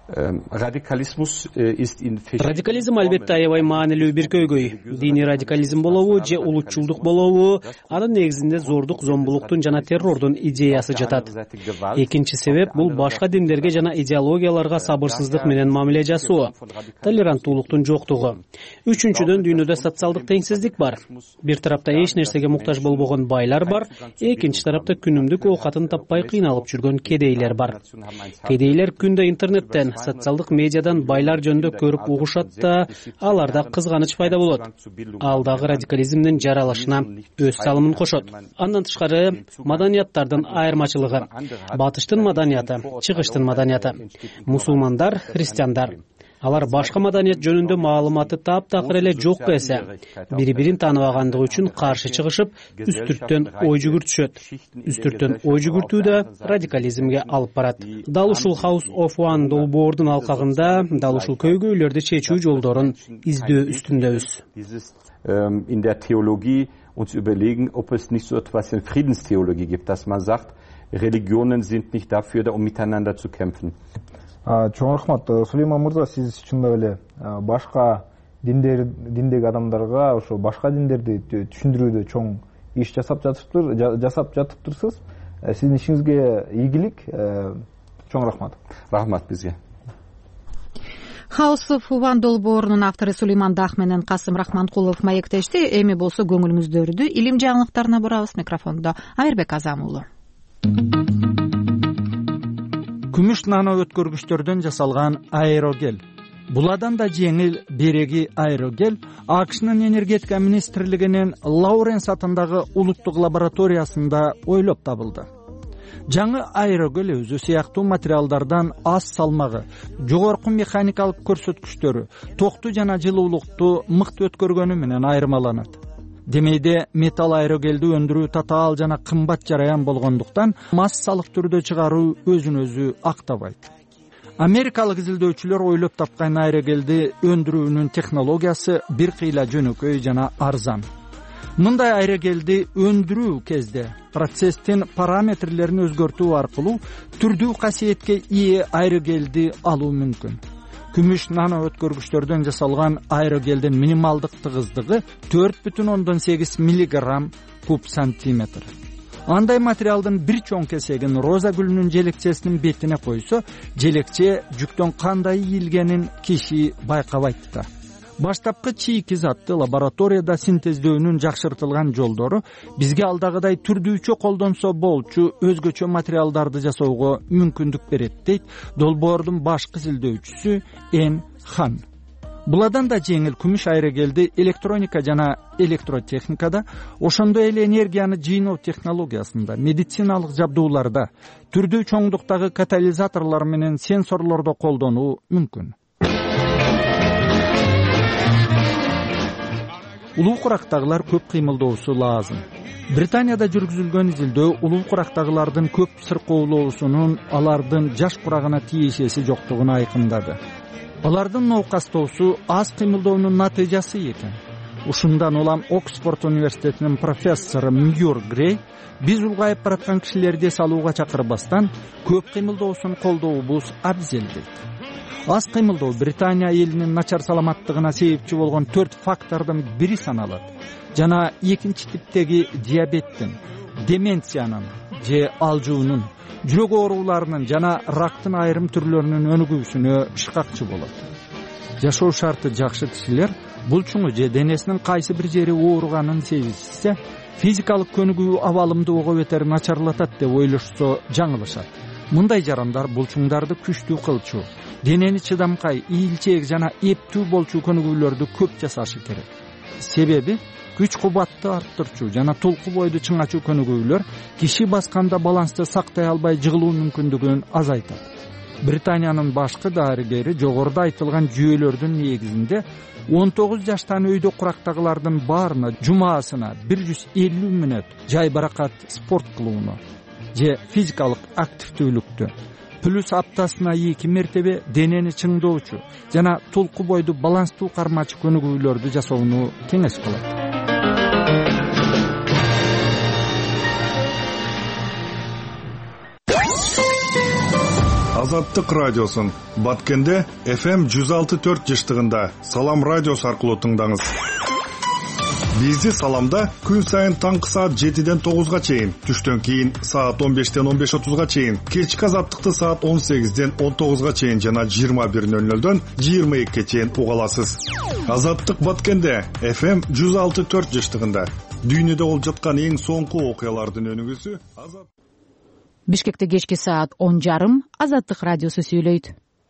Радикализм албетте аябай маанилүү бир көйгөй. Диний радикализм болобу же улутчулдук болобу, анын негизинде зордук, зомбулуктун жана террордун идеясы жатат. Экинчи себеп бул башка диндерге жана идеологияларга сабырсыздык менен мамиле жасоо, толеранттуулуктун жоктугу. Үчүнчүдөн дүйнөдө социалдык теңсиздик бар. Бир тарапта эч нерсеге муктаж болбогон байлар бар, экинчи тарапта күнүмдүк оокатын таппай кыйналып жүргөн кедейлер бар. Кедейлер күндө интернеттен, социалдык медиадан байлар жөнүндө көрүп угушат да, аларда кызганыч пайда болот. Ал дагы радикализмдин жаралышына өз салымын кошот. Андан тышкары маданияттардын айырмачылыгы. Батыштын маданияты, чыгыштын маданияты. Мусулмандар, христиандар. Алар башка маданият жөнүндө маалыматты таптакыр эле жок эсе, бири-бирин тааныбагандыгы үчүн каршы чыгышып, үстүрттөн ой жүгүртүшөт. Үстүрттөн ой жүгүртүү да радикализмге алып барат. Дал ушул House of One долбоордун алкагында дал ушул көйгөйлөрдү чечүү жолдорун издөө үстүндөбүз. In der Theologie uns überlegen, ob es nicht so etwas in Friedenstheologie gibt, dass man sagt, Religionen sind nicht dafür, um miteinander zu kämpfen. Чоң рахмат. Сулейман мырза, сиз чындап эле башка диндеги адамдарга ошо башка диндерди түшүндүрүүдө чоң иш жасап жатыптырсыз. Сиздин ишиңизге ийгилик. Чоң рахмат. Рахмат бизге. House of One долбоорунун автору Сулейман Дах менен Касым Рахманкулов маектешти. Эми болсо көңүлүңүздөрдү илим жаңылыктарына бурабыз. Микрофондо Айырбек Азамуулу. Күмүш нано өткөргүчтөрдөн жасалган аэрогел. Буладан да жеңил береги аэрогел АКШнын энергетика министрлигинин Лауренс атындагы улуттук лабораториясында ойлоп табылды. Жаңы аэрогел өзү сыяктуу материалдардан аз салмагы, жогорку механикалык көрсөткүчтөрү, токту жана жылуулукту мыкты өткөргөнү менен айырмаланат. Демейде металл аэрогелди өндүрүү татаал жана кымбат жараян болгондуктан массалык түрдө чыгаруу өзүн өзү актабайт. Америкалык изилдөөчүлөр ойлоп тапкан аэрогелди өндүрүүнүн технологиясы бир кыйла жөнөкөй жана арзан. Мындай аэрогелди өндүрүү кезде процесстин параметрлерин өзгөртүү аркылуу түрдүү касиетке ээ аэрогелди алуу мүмкүн. Күмүш нано өткөргүчтөрдөн жасалган аэрогелдин минималдык тыгыздыгы 4,8 мг куб сантиметр. Андай материалдын бир чоң кесегин роза гүлүнүн желекчесинин бетине койсо, желекче жүктөн кандай ийилгенин киши байкабайт да. Баштапкы чийки затты лабораторияда синтездөөнүн жакшыртылган жолдору бизге алдагыдай түрдүүчө колдонсо болчу өзгөчө материалдарды жасоого мүмкүндүк берет, дейт долбоордун башкы изилдөөчүсү Эн Хан. Буладан да жеңил күмүш аэрогелди электроника жана электротехникада, ошондой эле энергияны жыйноо технологиясында, медициналык жабдууларда, түрдүү чоңдуктагы катализаторлор менен сенсорлордо колдонуу мүмкүн. Улуу курактагылар көп кыймылдоосу лазым. Британияда жүргүзүлгөн изилдөө улуу курактагылардын көп сыркоолоосунун алардын жаш курагына тиешеси жоктугун айкындады. Алардын ноокастоосу аз кыймылдоонун натыйжасы экен. Ушундан улам Оксфорд университетинин профессору Мюр Грей биз улгайып бараткан кишилерди салууга чакырбастан көп кыймылдоосун колдообуз абзел дейт. Аз кыймылдоо Британия элинин начар саламаттыгына себепчи болгон 4 фактордун бири саналат. Жана экинчи типтеги диабеттин, деменциянын же алжуунун, жүрөк ооруларынын жана рактын айрым түрлөрүнүн өнүгүүсүнө шыкакчы болот. Жашоо шарты жакшы кишилер булчуңу же денесинин кайсы бир жери ооруганын сезсе, физикалык көнүгүү абалымдуулугу бетер начарлатат деп ойлошсо жаңылышат. Мындай жарандар булчуңдарды күчтүү кылчу, денени чыдамкай, ийилчээк жана эптүү болчу көнүгүүлөрдү көп жасашы керек. Себеби күч кубатты арттырчу жана толку бойду чыңачуу көнүгүүлөр киши басканда балансты сактай албай жыгылуу мүмкүндүгүн азайтат. Британиянын башкы дарыгери жогоруда айтылган жүйөлөрдүн негизинде 19 жаштан өйдө курактагылардын баарына жумаасына 150 мүнөт жай баракат спорт кылууну же физикалык активдүүлүктү, плюс аптасына 2 мертебе денени чыңдоочу жана толку бойду баланстуу кармачы көнүгүүлөрдү жасоону кеңеш кылат. Азаттык радиосун Баткенде FM 106.4 жыштыгында Салам радиосу аркылуу тыңдаңыз. Бизди Саламда күн сайын таңкы саат 7-ден 9-га чейин, түштөн кийин саат 15-ден 15:30-га чейин, кечки азаттыкты саат 18-ден 19-га чейин жана 21:00-дөн 22-ге чейин уга аласыз. Азаттык Баткенде FM 106.4 жыштыгында дүйнөдө болуп жаткан эң соңку окуялардын өнүгүүсү. Бишкекте кечки саат 10:30 Азаттык радиосу сүйлөйт.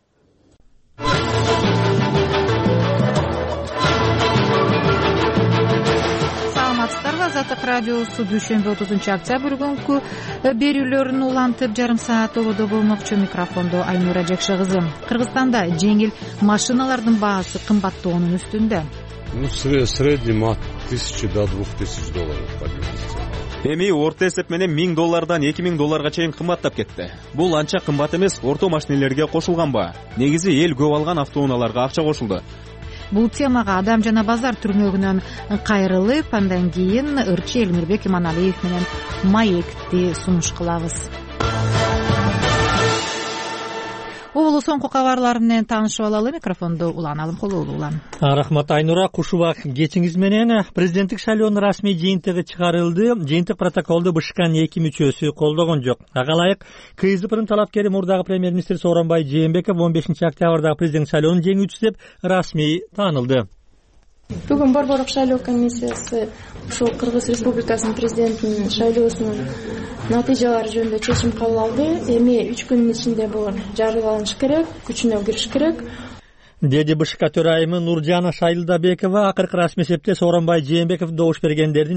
Саламатсыздарбы? Азаттык радиосу дүйшөмбү 30-октябрь күнкү берүүлөрүн улантып жарым саат ободо болмокчу. Микрофондо Айнура Жекшегызы. Кыргызстанда жеңил машиналардын баасы кымбаттоонун үстүндө. Среднем от $1000 до $2000 поднялся. Эми орто эсеп менен $1000 $2000 чейин кымбаттап кетти. Бул анча кымбат эмес, орто машинелерге кошулганбы? Негизи эл көп алган автоунааларга акча кошулду. Бул темага Адам жана базар түрмөгүнөн кайрылып, андан кийин ырчы Элмирбек Иманалиев менен маекти сунуш кылабыз. Угулуу соңку кабарлар менен таанышып алалы. Микрофонду Улан Алымкулуулу. Улан. Рахмат Айнура. Кушубак кечиңиз менен президенттик шайлоонун расмий жыйынтыгы чыгарылды. Жыйынтык протоколду БШКнын 2 мүчөсү колдогон жок. Ага ылайык КСДПнын талапкери мурдагы премьер-министр Сооронбай Жээнбеков 15-октябрдагы президенттик шайлоонун жеңүүчүсү деп расмий таанылды. Бүгүн Борборлук шайлоо комиссиясы ушул Кыргыз Республикасынын президентинин шайлоосунун натыйжалары жөнүндө чечим кабыл алды. Эми 3 күнүн ичинде бул жарыяланыш керек, күчүнө кириш керек. Деди БШК төрайымы Нуржана Шайлдабекова акыркы расмий эсепте Сооронбай Жээнбеков добуш бергендердин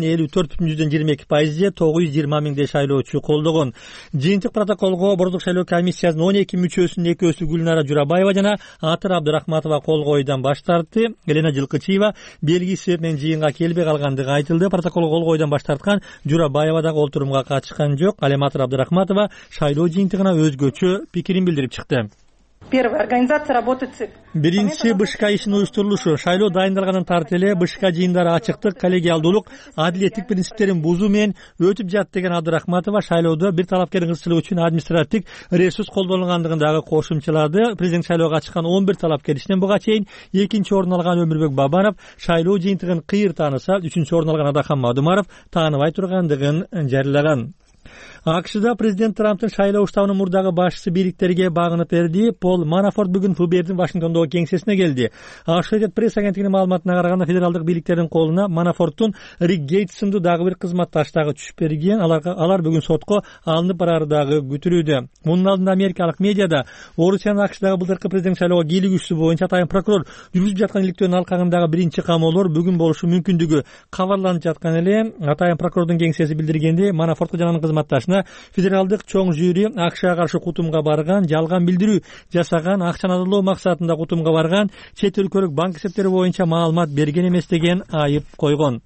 54,22%, 920 миңдей шайлоочу колдогон. Жыйынтык протоколго Борборлук шайлоо комиссиясынын 12 мүчөсүнүн экөөсү Гүлнара Журабаева жана Атыр Абдырахматова кол койуудан баш тартты. Елена Жылкычиева белгисиз себеп менен жыйынга келбей калгандыгы айтылды. Протоколго кол койуудан баш тарткан Журабаева дагы олтурумга катышкан жок. Ал эми Атыр Абдырахматова шайлоо жыйынтыгына өзгөчө пикирин билдирип чыкты. Первое. Организация работы ЦИК. Биринчи БШК ишинин уюштурулушу. Шайлоо дайындалгандан тарт эле БШК жыйындары ачыктык, коллегиалдуулук, адилеттик принциптерин бузуу менен өтүп жатты деген Абдырахматова шайлоодо бир талапкердин кызыкчылыгы үчүн административдик ресурс колдонулгандыгын дагы кошумчалады. Президент шайлоого чыккан 11 талапкер ичинен буга чейин 2-орун алган Өмүрбек Бабанов шайлоо жыйынтыгын кыйыр тааныса, 3-орун алган Адахам Мадумаров тааныбай тургандыгын жарыялаган. АКШда президент Трамптын шайлоо уштабынын мурдагы башчысы бийликтерге багынып берди. Пол Манафорт бүгүн ФБРдин Вашингтондогу кеңсесине келди. Associated Press агенттигинин маалыматына караганда федералдык бийликтердин колуна Манафорттун Рик Гейтс сындуу дагы бир кызматташ дагы түшүп берген. Алар бүгүн сотко алынып барары дагы күтүлүүдө. Мунун алдында америкалык медиада Орусиянын АКШдагы былтыркы президент шайлоого кийлигүүчүсү боюнча атайын прокурор жүргүзүп жаткан иликтөөнүн алкагындагы биринчи камоолор бүгүн болушу мүмкүндүгү кабарланып жаткан эле. Атайын прокурордун кеңсеси билдиргенде Манафортко жана анын кызматташына федералдык чоң жюри АКШга каршы кутумга барган, жалган билдирүү жасаган, акчаны азырлоо максатында кутумга барган, чет өлкөлүк банк эсептери боюнча маалымат берген эмес деген айып койгон.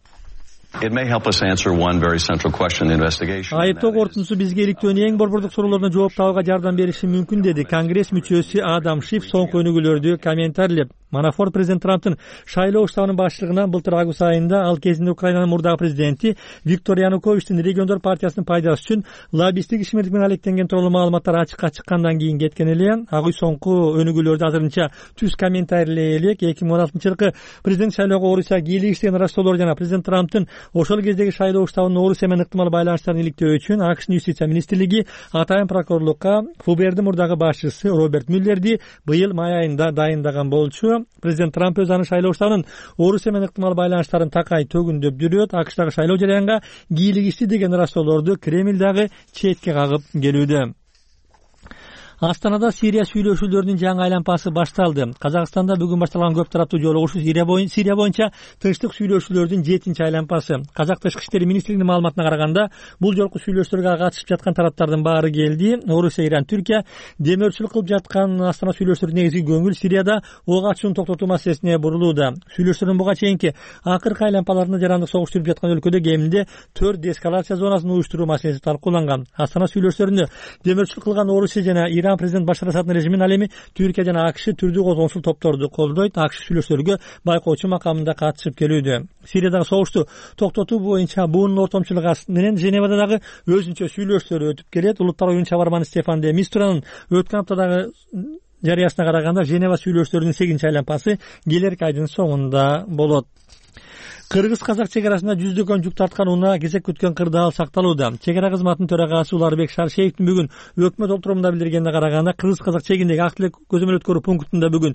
Айыптоо корутундусу бизге иликтөөнүн эң борбордук суроолоруна жооп табууга жардам бериши мүмкүн деди Конгресс мүчөсү Адам Шиф соңку өнүгүүлөрдү комментарлеп. Манафорт президент Трамптын шайлоо уштабынын башчылыгынан былтыр август айында ал кезинде Украинанын мурдагы президенти Виктор Януковичтин Региондор партиясынын пайдасы үчүн лоббисттик ишмердик менен алектенген тууралуу маалыматтар ачыкка чыккандан кийин кеткен эле. Ак үй соңку өнүгүүлөрдү азырынча түз комментарийлей элек. 2016-жылкы президент шайлоого Орусия кийлигиштеген раштоолор жана президент Трамптын ошол кездеги шайлоо уштабынын Орусия менен ыктымал байланыштарын иликтөө үчүн АКШнын юстиция министрлиги атайын прокурорлукка ФБРдин мурдагы башчысы Роберт Мюллерди быйыл май айында дайындаган болчу. Президент Трамп өз анын шайлоо уштабынын Орусия менен ыктымал байланыштарын такай төгүндөп жүрөт. АКШдагы шайлоо жараянга кийлигишти деген раштоолорду Кремль дагы четке кагып келүүдө. Астанада Сирия сүйлөшүүлөрүнүн жаңы айланпасы башталды. Казакстанда бүгүн башталган көп тараптуу жолугушуу Сирия боюнча тынчтык сүйлөшүүлөрдүн 7-чи айланпасы. Казак тышкы иштер министрлигинин маалыматына караганда, бул жолку сүйлөшүүлөргө катышып жаткан тараптардын баары келди. Орусия, Иран, Түркия демөөрчүлүк кылып жаткан Астана сүйлөшүүлөрүнүн негизги көңүл Сирияда ок ачууну токтотуу маселесине бурулууда. Сүйлөшүүлөрдүн буга чейинки акыркы айланпаларында жарандык согуш жүрүп жаткан өлкөдө кеминде 4 деэскалация зонасын уюштуруу маселеси талкууланган. Астана сүйлөшүүлөрүнө демөөрчүлүк кылган Орусия жана Иран Сириядагы президент Башар Асаддын режимин ал эми Түркия жана АКШ түрдүү козгончул топторду колдойт. АКШ сүйлөшүүлөргө байкоочу макамында катышып келүүдө. Сириядагы согушту токтотуу боюнча буунун ортомчулугу менен Женевада дагы өзүнчө сүйлөшүүлөр өтүп келет. Улуттар оюнун чабарманы Стефан де Мистуранын өткөн аптадагы жарыясына караганда Женева сүйлөшүүлөрүнүн 8-чи айланпасы келерки айдын соңунда болот. Кыргыз-казак чек арасында жүздөгөн жүк тарткан унаа кезек күткөн кырдаал сакталууда. Чек ара кызматынын төрагасы Уларбек Шаршеевдин бүгүн өкмөт отурумунда билдиргенине караганда Кыргыз-казак чегиндеги ак тилек көзөмөл өткөрүү пунктунда бүгүн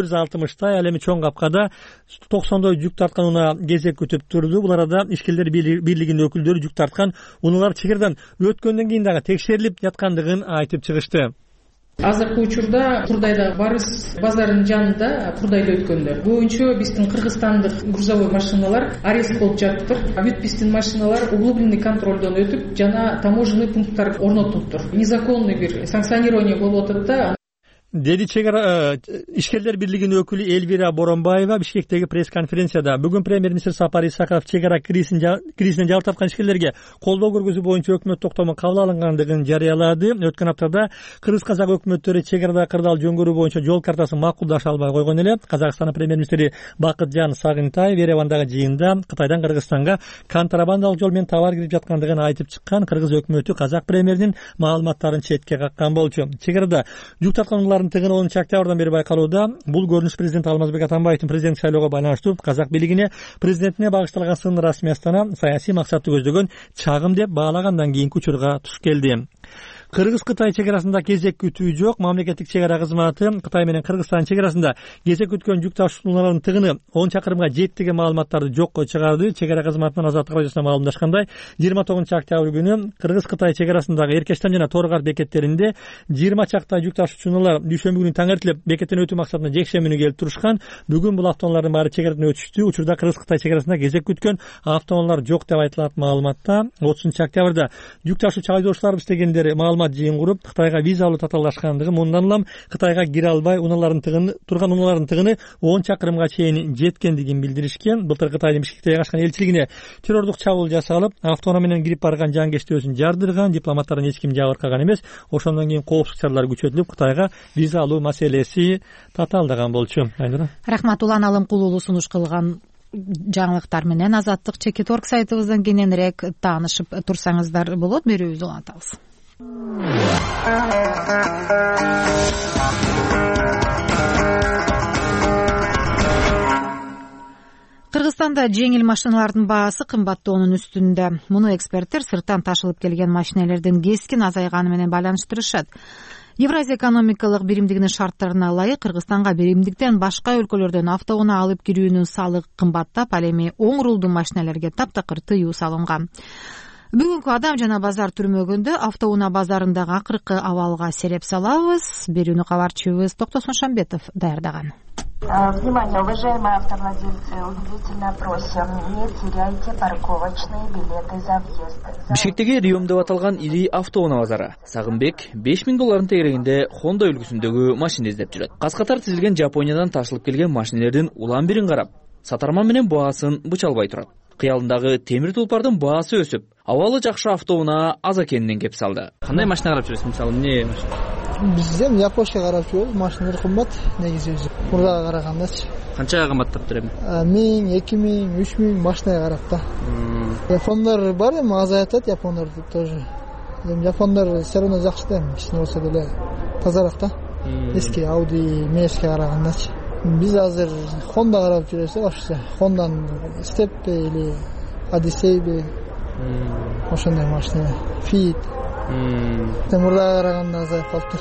460 ал эми чоң капкада 90 жүк тарткан унаа кезек күтүп турду. Бул арада ишкерлер бирлигинин өкүлдөрү жүк тарткан унаалар чек арадан өткөндөн кийин дагы текшерилип жаткандыгын айтып чыгышты. Азыркы учурда Курдайдагы Барыс базарынын жанында Курдайда өткөндө боюнча биздин кыргызстандык грузовой машиналар арест болуп жатыптыр. Бүт биздин машиналар углубленный контролдон өтүп жана таможенный пункттар орнотулуптур. Незаконный бир санкционирование болуп атат да, деди чек ара ишкерлер бирлигинин өкүлү Элвира Боронбаева Бишкектеги пресс-конференцияда. Бүгүн премьер-министр Сапар Исаков чек ара кризисинен жабыр тапкан ишкерлерге колдоо көргөзүү боюнча өкмөт токтому кабыл алынгандыгын жарыялады. Өткөн аптада кыргыз-казак өкмөттөрү чек арада кырдаал жөнгөрүү боюнча жол картасын макулдаша албай койгон эле. Казакстандын премьер-министри Бакытжан Сагынтаев Еревандагы жыйында Кытайдан Кыргызстанга контрабандалык жол менен товар кирип жаткандыгын айтып чыккан. Кыргыз өкмөтү казак премьеринин маалыматтарын четке каккан болчу. Чек арада жүк тарткан тыгыны 10 октябрдан бери байкалууда. Бул көрүнүш президент Алмазбек Атамбаевдин президенттик шайлоого байланыштуу казак бийлигине президентине багышталган сын расмий астана саясий максатты көздөгөн чагым деп баалагандан кийинки учурга туш келди. Кыргыз-Кытай чек арасында кезек күтүү жок. Мамлекеттик чек ара кызматы Кытай менен Кыргызстан чек арасында кезек күткөн жүк ташуучулардын тыгыны 10 чакырымга жетти деген маалыматтарды жокко чыгарды. Чек ара кызматынын Азаттык радиосуна маалымдашкандай, 29 октябрь күнү Кыргыз-Кытай чек арасындагы Эркештам жана Торгар бекеттеринде 20 чакта жүк ташуучулар дүйшөмбү күнү таңертелеп бекеттен өтүү максатында жекшембү келип турушкан. Бүгүн бул автоунаалардын баары чек арадан өтүштү. Учурда Кыргыз-Кытай чек арасында кезек күткөн автоунаалар жок деп айтылат маалыматта. 30 октябрда жүк ташуучу айдоочуларыбыз дегендер маалымат жыйын куруп Кытайга виза алуу татаалашкандыгы, мындан улам Кытайга кире албай унаалардын тыгыны 10 чакырымга чейин жеткендигин билдиришкен. Былтыр Кытайдын Бишкектеги ачкан элчилигине террордук чабуул жасалып, автоунаа менен кирип барган жангечти өзүн жардырган. Дипломаттардан эч ким жабыркаган эмес. Ошондон кийин коопсуздук чаралары күчөтүлүп, Кытайга виза алуу маселеси татаалдаган болчу. Рахмат, Улан Алымкулуулу сунуш кылган жаңылыктар менен Азаттык Чекит орг сайтыбыздан кененирээк таанышып турсаңыздар болот. Берүүбүздү улантабыз. Кыргызстанда жеңил машиналардын баасы кымбаттоонун үстүндө. Муну эксперттер сырттан ташылып келген машинелердин кескин азайганы менен байланыштырышат. Евразия экономикалык биримдигинин шарттарына ылайык Кыргызстанга биримдиктен башка өлкөлөрдөн автоунаа алып кирүүнүн салыгы кымбаттап, ал эми оң рулдуу машинелерге таптакыр тыюу салынган. Бүгүнкү Адам жана базар түрмөгүндө автоунаа базарындагы акыркы абалга сереп салабыз. Берүүнү кабарчыбыз Токтосун Шамбетов даярдаган. Внимание, уважаемые автовладельцы, убедительно просим, не теряйте парковочные билеты за въезд. Бишкектеги Риом деп аталган ири автоунаа базары. Сагынбек $5000 тегерегинде Honda үлгүсүндөгү машина издеп жүрөт. Каскатар тизилген Жапониядан ташылып келген машинелердин улам бирин карап, сатарман менен баасын бычалбай турат. Кыялындагы темир тулпардын баасы өсүп, абалы жакшы автоунаа аз экенинен кеп салды. Кандай машина карап жүрөсүз? Мисалы, эмне машина? Биз эми Япошка карап жүрөбүз. Машиналар кымбат, негизи өзү. Мурдага карагандачы. Канчага кымбаттаптыр эми? 1000, 2000, 3000 машинага карап да. Япондар бар эми азаятат, япондар тоже. Эми япондар все равно жакшы да, кичине болсо деле тазараак да. Эски Audi, Mercedes карагандачы. Биз азыр Honda карап жүрөбүз, башкача. Honda'нын Step или Odyssey ошондой машина. Fit. Мурдага караганда азайып калыптыр.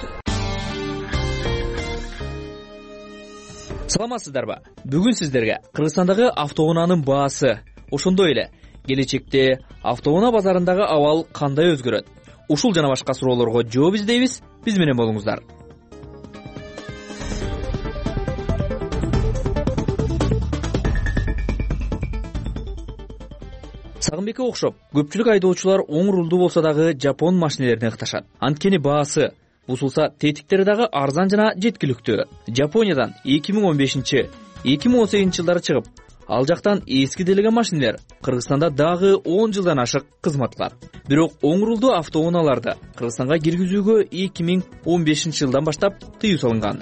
Саламатсыздарбы? Бүгүн сиздерге Кыргызстандагы автоунаанын баасы, ошондой эле келечекте автоунаа базарындагы абал кандай өзгөрөт? Ушул жана башка суроолорго жооп издейбиз. Биз менен болуңуздар. Сагынбекке окшоп, көпчүлүк айдоочулар оң рулдуу болсо дагы жапон машинелерине ыкташат. Анткени баасы бузулса, тетиктери дагы арзан жана жеткиликтүү. Жапониядан 2015-2018 жылдары чыгып, Ал жактан эски делеген машинелер Кыргызстанда дагы 10 жылдан ашык кызмат кылат. Бирок оң рулдуу автоунааларды Кыргызстанга киргизүүгө 2015 жылдан баштап тыюу салынган.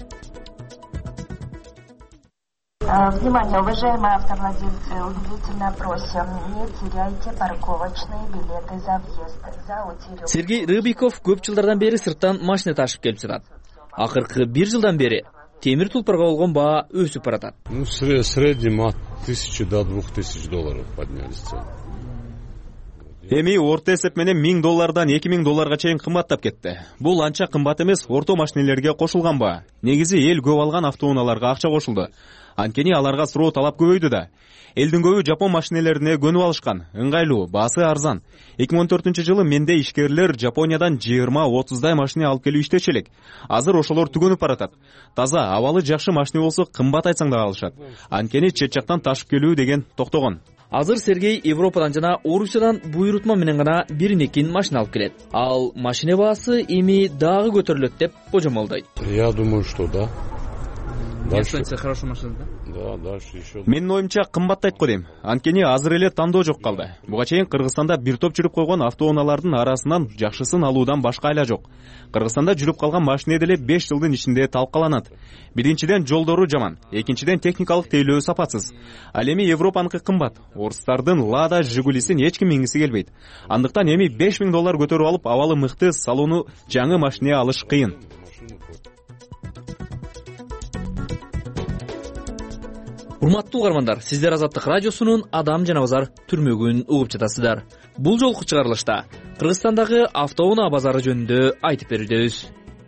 Внимание, уважаемые автовладельцы, убедительно просим, не теряйте парковочные билеты за въезд. За утерю... Сергей Рыбиков көп жылдардан бери сырттан машина ташып келип жатат. Акыркы 1 жылдан бери темир тулпарга болгон баа өсүп баратат. В среднем от $1000 до $2000 поднялись цены. Эми орто эсеп менен $1000 $2000 чейин кымбаттап кетти. Бул анча кымбат эмес, орто машинелерге кошулган баа. Негизи эл көп алган автоунааларга акча кошулду. Анткени аларга суроо талап көбөйдү да. Элдин көбү Жапон машинелерине көнүп алышкан. Ыңгайлуу, баасы арзан. 2014-жылы менде ишкерлер Жапониядан 20-30 машина алып келип иштечү элек. Азыр ошолор түгөнүп баратат. Таза, абалы жакшы машина болсо кымбат айтсаң да алышат. Анткени чет жактан ташып келүү деген токтогон. Азыр Сергей Европадан жана Орусиядан буйрутма менен гана бирин-экин машина алып келет. Ал машина баасы эми дагы көтөрүлөт деп божомолдойт. Я думаю, что да. Дальше хорошая машина, да? Да, дальше еще. Менин оюмча кымбаттайт го дейм. Анткени азыр эле тандоо жок калды. Буга чейин Кыргызстанда бир топ жүрүп койгон автоунаалардын арасынан жакшысын алуудан башка айла жок. Кыргызстанда жүрүп калган машина деле 5 жылдын ичинде талкаланат. Биринчиден жолдору жаман, экинчиден техникалык тейлөө сапатсыз. Ал эми Европаныкы кымбат. Орустардын Лада, Жигулисин эч ким мингиси келбейт. Андыктан эми $5000 көтөрүп алып, абалы мыкты салону жаңы машина алыш кыйын. Урматтуу угармандар, сиздер Азаттык радиосунун Адам жана базар түрмөгүн угуп жатасыздар. Бул жолку чыгарылышта Кыргызстандагы автоунаа базары жөнүндө айтып берүүбүз.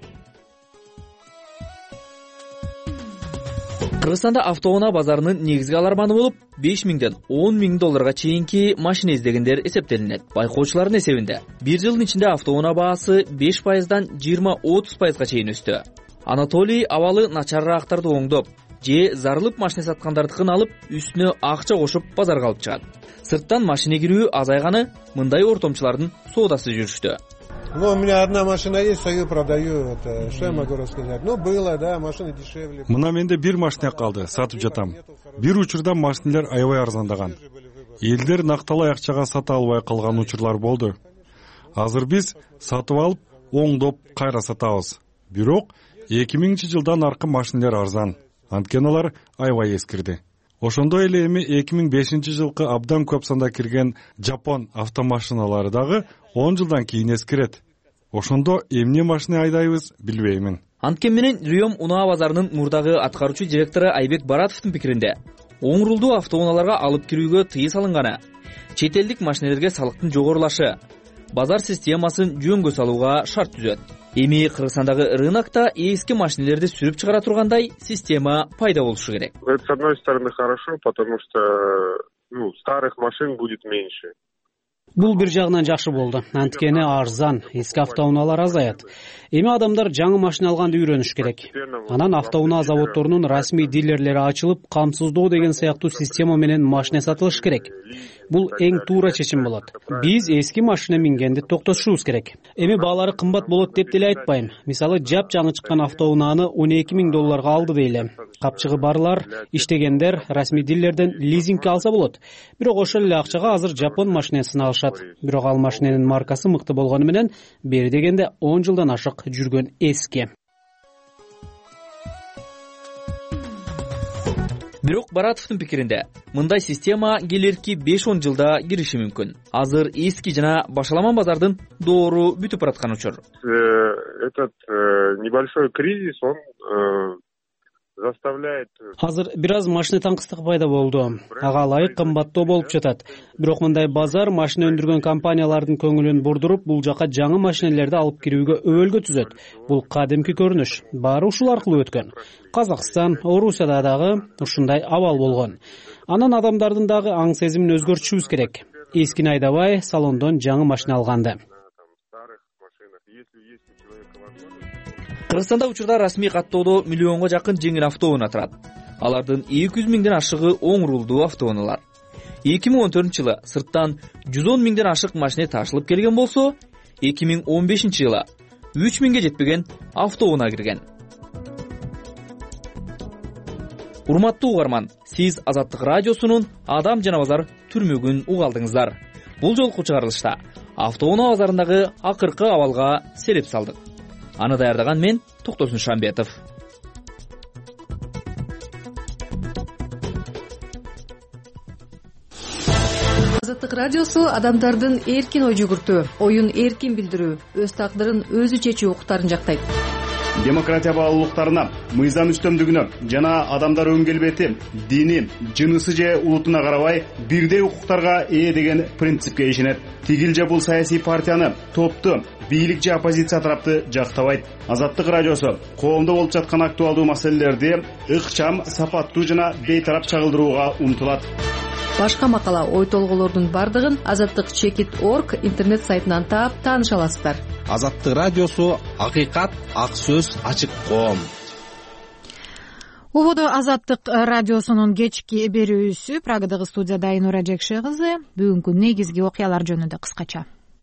Кыргызстанда автоунаа базарынын негизги аларманы болуп, $5000 $10,000 чейинки машина издегендер эсептелинет. Байкоочулардын эсебинде 1 жылдын ичинде автоунаа баасы 5%дан 20-30% чейин өстү. Анатолий абалы начарраактарды оңдоп, же зарылып машина саткандардыкын алып, үстүнө акча кошуп базарга алып чыгат. Сырттан машина кирүү азайганы мындай ортомчулардын соодасы жүрүштү. Ну, у меня одна машина есть, свою продаю. Что я могу рассказать? Ну, было, да, машина дешевле. Мына менде бир машина калды, сатып жатам. Бир учурда машинелер аябай арзандаган. Элдер накталай акчага сата албай калган учурлар болду. Азыр биз сатып алып, оңдоп кайра сатабыз. Бирок 2000-жылдан аркы машинелер арзан. Анткени алар аябай эскирди. Ошондой эле эми 2005-жылкы абдан көп санда кирген Жапон автомашиналары дагы 10 жылдан кийин эскирет. Ошондо эмне машина айдайбыз билбеймин. Анткени менен Рюм унаа базарынын мурдагы аткаруучу директору Айбек Баратовдун пикиринде, оң рулдуу автоунааларга алып кирүүгө тыюу салынганы, чет элдик машинелерге салыктын жогорулашы, базар системасын жөнгө салууга шарт түзөт. Эми Кыргызстандагы рынокто эски машинелерди сүрүп чыгара тургандай система пайда болушу керек. Это с одной стороны хорошо, потому что старых машин будет меньше. Бул бир жагынан жакшы болду. Анткени арзан, эски автоунаалар азаят. Эми адамдар жаңы машина алганды үйрөнүш керек. Анан автоунаа заводдорунун расмий дилерлери ачылып, камсыздоо деген сыяктуу система менен машина сатылыш керек. Бул эң туура чечим болот. Биз эски машина мингенди токтотушубуз керек. Эми баалары кымбат болот деп деле айтпайм. Мисалы, жап-жаңы чыккан автоунааны $12,000 алды дейле. Капчыгы барлар, иштегендер расмий дилерден лизингке алса болот. Бирок ошол эле акчага азыр Жапон машинасын алышат. Бирок ал машинанын маркасы мыкты болгону менен бери дегенде 10 жылдан ашык жүргөн эски. Бирок Баратовдун пикиринде, мындай система келерки 5-10 жылда кириши мүмкүн. Азыр эски жана башаламан базардын доору бүтүп бараткан учур. Этот небольшой кризис, он заставляет... Азыр бир аз машина таңкыстыгы пайда болду. Ага ылайык кымбаттоо болуп жатат. Бирок мындай базар машина өндүргөн компаниялардын көңүлүн бурдуруп, бул жака жаңы машинелерди алып кирүүгө өбөлгө түзөт. Бул кадимки көрүнүш. Баары ушул аркылуу өткөн. Казакстан, Орусияда дагы ушундай абал болгон. Анан адамдардын дагы аң сезимин өзгөртүшүбүз керек. Эскини айдабай, салондон жаңы машина алганды. Кыргызстанда учурда расмий каттоодо миллионго жакын жеңил автоунаа турат. Алардын 200,000ден ашыгы оң рулдуу автоунаалар. 2014-жылы сырттан 110,000ден ашык машина ташылып келген болсо, 2015-жылы 3,000ге жетпеген автоунаа кирген. урматтуу угарман, сиз Азаттык радиосунун Адам жана базар түрмөгүн угалдыңыздар. Бул жолку чыгарылышта автоунаа базарындагы акыркы абалга селеп салдык. Аны даярдаган мен Токтосун Шамбетов. Азаттык радиосу адамдардын эркин ой жүгүртүү, оюн эркин билдирүү, өз тагдырын өзү чечүү укуктарын жактайт. Демократия баалуулуктарына, мыйзам үстөмдүгүнө жана адамдар өн келбети, дини, жынысы же улутуна карабай бирдей укуктарга ээ деген принципке ишенет. Тигил же бул саясий партияны, топту, бийлик же оппозиция тарапты жактабайт. Азаттык радиосу коомдо болуп жаткан актуалдуу маселелерди ыкчам, сапаттуу жана бейтарап чагылдырууга умтулат. Башка макала, ой толгоолордун бардыгын azattik.org интернет сайтынан таап тааныша аласыздар. Азаттык радиосу акыйкат, ак сөз, ачык коом. Убоду Азаттык радиосунун кечки берүүсү. Прагадагы студияда Айнура Жекше кызы. Бүгүнкү негизги окуялар жөнүндө кыскача.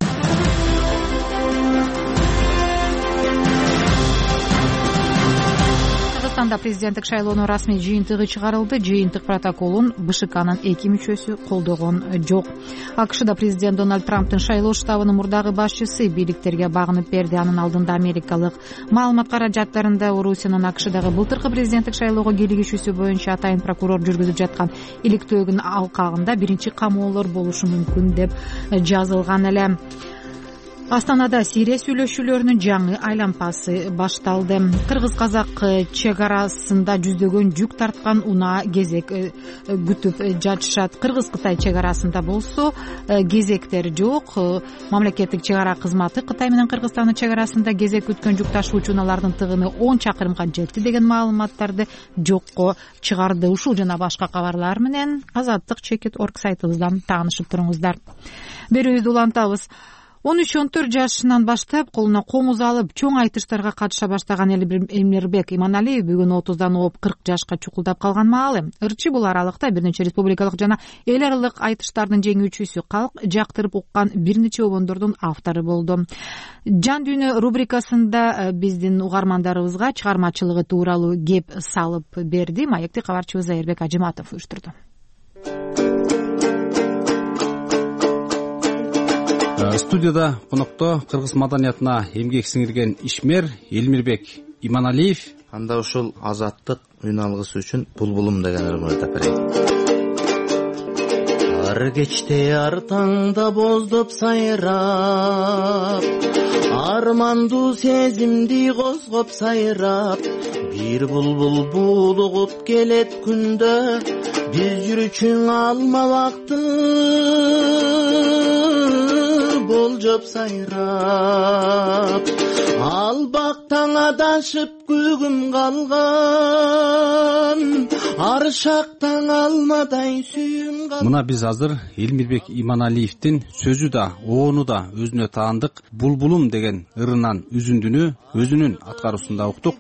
Кыргызстанда президенттик шайлоонун расмий жыйынтыгы чыгарылды. Жыйынтык протоколун БШКнын 2 мүчөсү колдогон жок. АКШда президент Дональд Трамптын шайлоо штабынын мурдагы башчысы бийликтерге багынып берди. Анын алдында америкалык маалымат каражаттарында Орусиянын АКШдагы былтыркы президенттик шайлоого кийлигишүүсү боюнча атайын прокурор жүргүзүп жаткан иликтөөгүн алкагында биринчи камоолор болушу мүмкүн деп жазылган эле. Астанада Сирия сүйлөшүүлөрүнүн жаңы айлампасы башталды. Кыргыз-казак чек-арасында жүздөгөн жүк тарткан унаа кезек күтүп жатышат. Кыргыз-Кытай чек-арасында болсо кезектер жок. Мамлекеттик чек-ара кызматы Кытай менен Кыргызстандын чек-арасында кезек күткөн жүк ташуучу унаалардын тыгыны 10 чакырымга жетти деген маалыматтарды жокко чыгарды. Ушул жана башка кабарлар менен azattik.org сайтыбыздан таанышып туруңуздар. Берүүбүздү улантабыз. 13-14 жашынан баштап колуна комуз алып чоң айтыштарга катыша баштаган Эмирбек Иманалиев бүгүн 30дан ооп 40 жашка чукулдап калган маалы. Ырчы бул аралыкта бир нече республикалык жана эл аралык айтыштардын жеңүүчүсү, калк жактырып уккан бир нече обондордун автору болду. Жан дүйнө рубрикасында биздин угармандарыбызга чыгармачылыгы тууралуу кеп салып берди. Маекти кабарчыбыз Айырбек Ажыматов уюштурду. Студияда конокто кыргыз маданиятына эмгек сиңирген ишмер Элмирбек Иманалиев. Анда ушул азаттык үн алгысы үчүн булбулум деген ырмырды берейин. Ар кечте ар таңда боздоп сайрап, армандуу сезимди козгоп сайрап, бир булбул булугуп келет күндө, биз жүрүчүң алма вакты болжоп сайрап, ал бактан адашып көгүм калган, ар шактан алмадай сүйүм калган. Мына биз азыр Элмирбек Иманалиевдин сөзү да, оону да өзүнө таандык Булбулум деген ырынан үзүндүнү өзүнүн аткаруусунда уктук.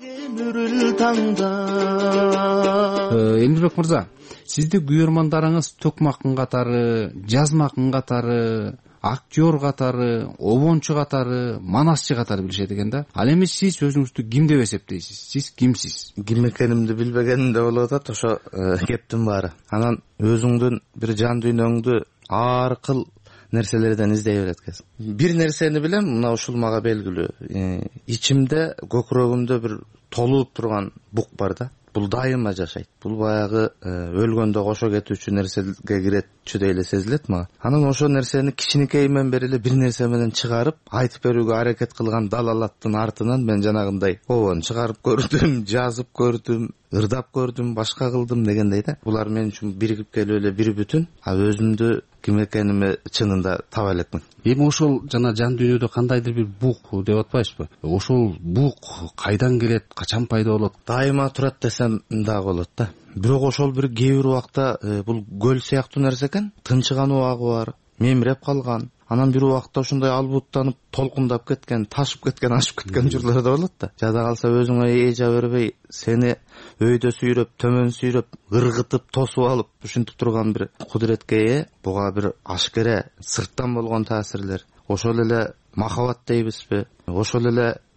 Элмирбек мырза, сизди күйөрмандарыңыз Токмакын катары, Жазмакын катары, актер катары, обончу катары, манасчы катары билишет экен да. Ал эми сиз өзүңүздү ким деп эсептейсиз? Сиз кимсиз? Ким экенимди билбегеним да болуп атат, ошо кептин баары. Анан өзүңдүн бир жан дүйнөңдү ар кыл нерселерден издей берет экенсиң. Бир нерсени билем, мына ушул мага белгилүү. Ичимде, көкүрөгүмдө бир толуп турган бук бар да. Бул дайыма жашайт. Бул баягы өлгөндө кошо кетүүчү нерсеге киретчү эле сезилет мага. Анан ошо нерсени кичинекейимден бери эле бир нерсе менен чыгарып, айтып берүүгө аракет кылган далалаттын артынан мен жанагындай обон чыгарып көрдүм, жазып көрдүм, ырдап көрдүм, башка кылдым дегендей да. Булар мен үчүн биригип келип эле бир бүтүн. А өзүмдү ким экенимди чынында таба элекмин. Эми ошол жана жан дүйнөдө кандайдыр бир бук деп атпайсызбы? Ошол бук кайдан келет, качан пайда болот? Дайыма турат десем да болот да. Бирок ошол бир кээ бир убакта бул көл сыяктуу нерсе экен. Тынчыган убагы бар, мемиреп калган. Анан бир убакта ушундай албуттанып, толкундап кеткен, ташып кеткен, ашып кеткен жерлер да болот да. Жада калса өзүңө эжа бербей, сени өйдө сүйрөп, төмөн сүйрөп, ыргытып, тосуп алып, ушинтип турган бир кудуретке ээ. Буга бир ашкере сырттан болгон таасирлер. Ошол эле махаббат дейбизби? Ошол эле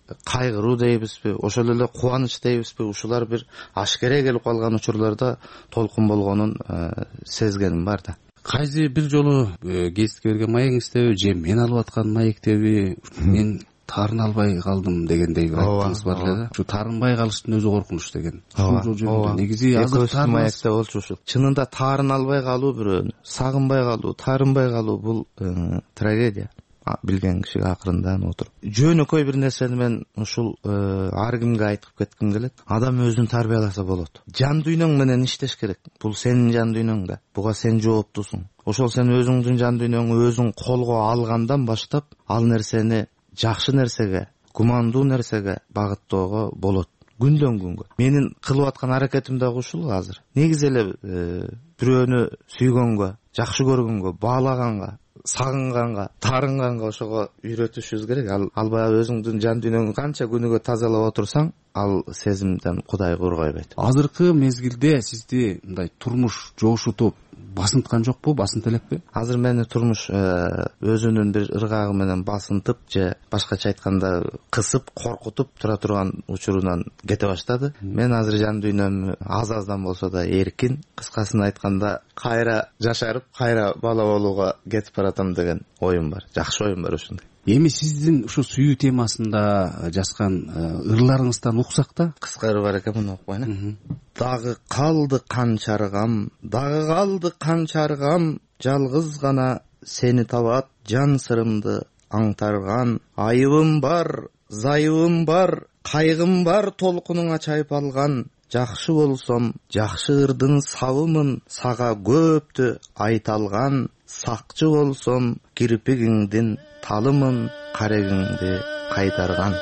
кайгыруу дейбизби, ошол эле кубаныч дейбизби, ушулар бир ашкере келип калган учурларда толкун болгонун сезгеним бар да. Кайсы бир жолу гезитке берген маегиңиздеби же мен алып аткан маектеби мен таарына албай калдым дегендей бир айтыңыз бар эле да. Ушу таарынбай калыштын өзү коркунуч деген. Ушул жол жөнүндө негизи азыр маекте болчу ушул. Чынында таарына албай калуу, бирөөнү сагынбай калуу, таарынбай калуу бул трагедия. Билген кишиге акырындан отуруп жөнөкөй бир нерсени мен ушул ар кимге айтып кетким келет. Адам өзүн тарбияласа болот. Жан дүйнөң менен иштеш керек. Бул сенин жан дүйнөң да. Буга сен жооптусуң. Ошол сен өзүңдүн жан дүйнөңү өзүң колго алгандан баштап ал нерсени жакшы нерсеге, гумандуу нерсеге багыттоого болот. Күндөн күнгө. Менин кылып аткан аракетим дагы ушул азыр. Негизи эле бирөөнү сүйгөнгө, жакшы көргөнгө, баалаганга, сагынганга, таарынганга ошого үйрөтүшүбүз керек. Ал баягы өзүңдүн жан дүйнөңү канча күнүгө тазалап отурсаң, ал сезимден Кудай кургайбайт. Азыркы мезгилде сизди мындай турмуш жоошутуп басынткан жокпу, басынт элекпи? Азыр мени турмуш өзүнүн бир ыргагы менен басынтып же башкача айтканда кысып, коркутуп тура турган учурунан кете баштады. Мен азыр жан дүйнөм аз-аздан болсо да эркин, кыскасын айтканда кайра жашарып, кайра бала болууга кетип баратам деген оюм бар. Жакшы оюм бар ошондой. Эми сиздин ушу сүйүү темасында жазган ырларыңыздан уксак да? Кыска ыр бар экен, муну окуйн. Дагы калды канчаргам, дагы калды канчаргам, жалгыз гана сени табат жан сырымды аңтарган. Айыбым бар, зайыбым бар, кайгым бар толкунуңа чайпалган. Жакшы болсом, жакшы ырдын сабымын, сага көптү айталган. Сакчы болсом, кирпигиңдин талымын, карегиңди кайтарган.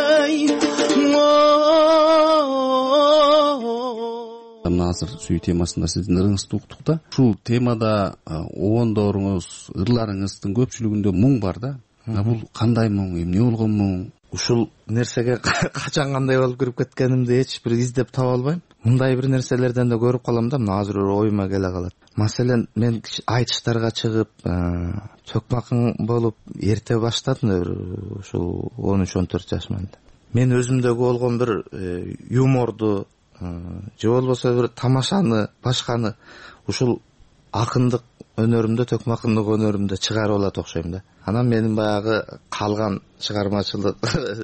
Мына азыр сүйүү темасында сиздин ырыңызды уктук да. Ушул темада обондоруңуз, ырларыңыздын көпчүлүгүндө муң бар да. Бул кандай муң, эмне болгон муң? Ушул нерсеге качан кандай болуп кирип кеткенимди эч бир издеп таба албайм. Мындай бир нерселерден да көрүп калам да, мына азыр оюма келе калат. Маселен, мен айтыштарга чыгып, чөкмакың болуп эрте баштадым, ушул 13-14 жашымда. Мен өзүмдөгү болгон бир юморду, же болбосо бир тамашаны, башканы ушул акындык өнөрүмдө, төкмакындык өнөрүмдө чыгарып алат окшойм да. Анан менин баягы калган чыгармачылык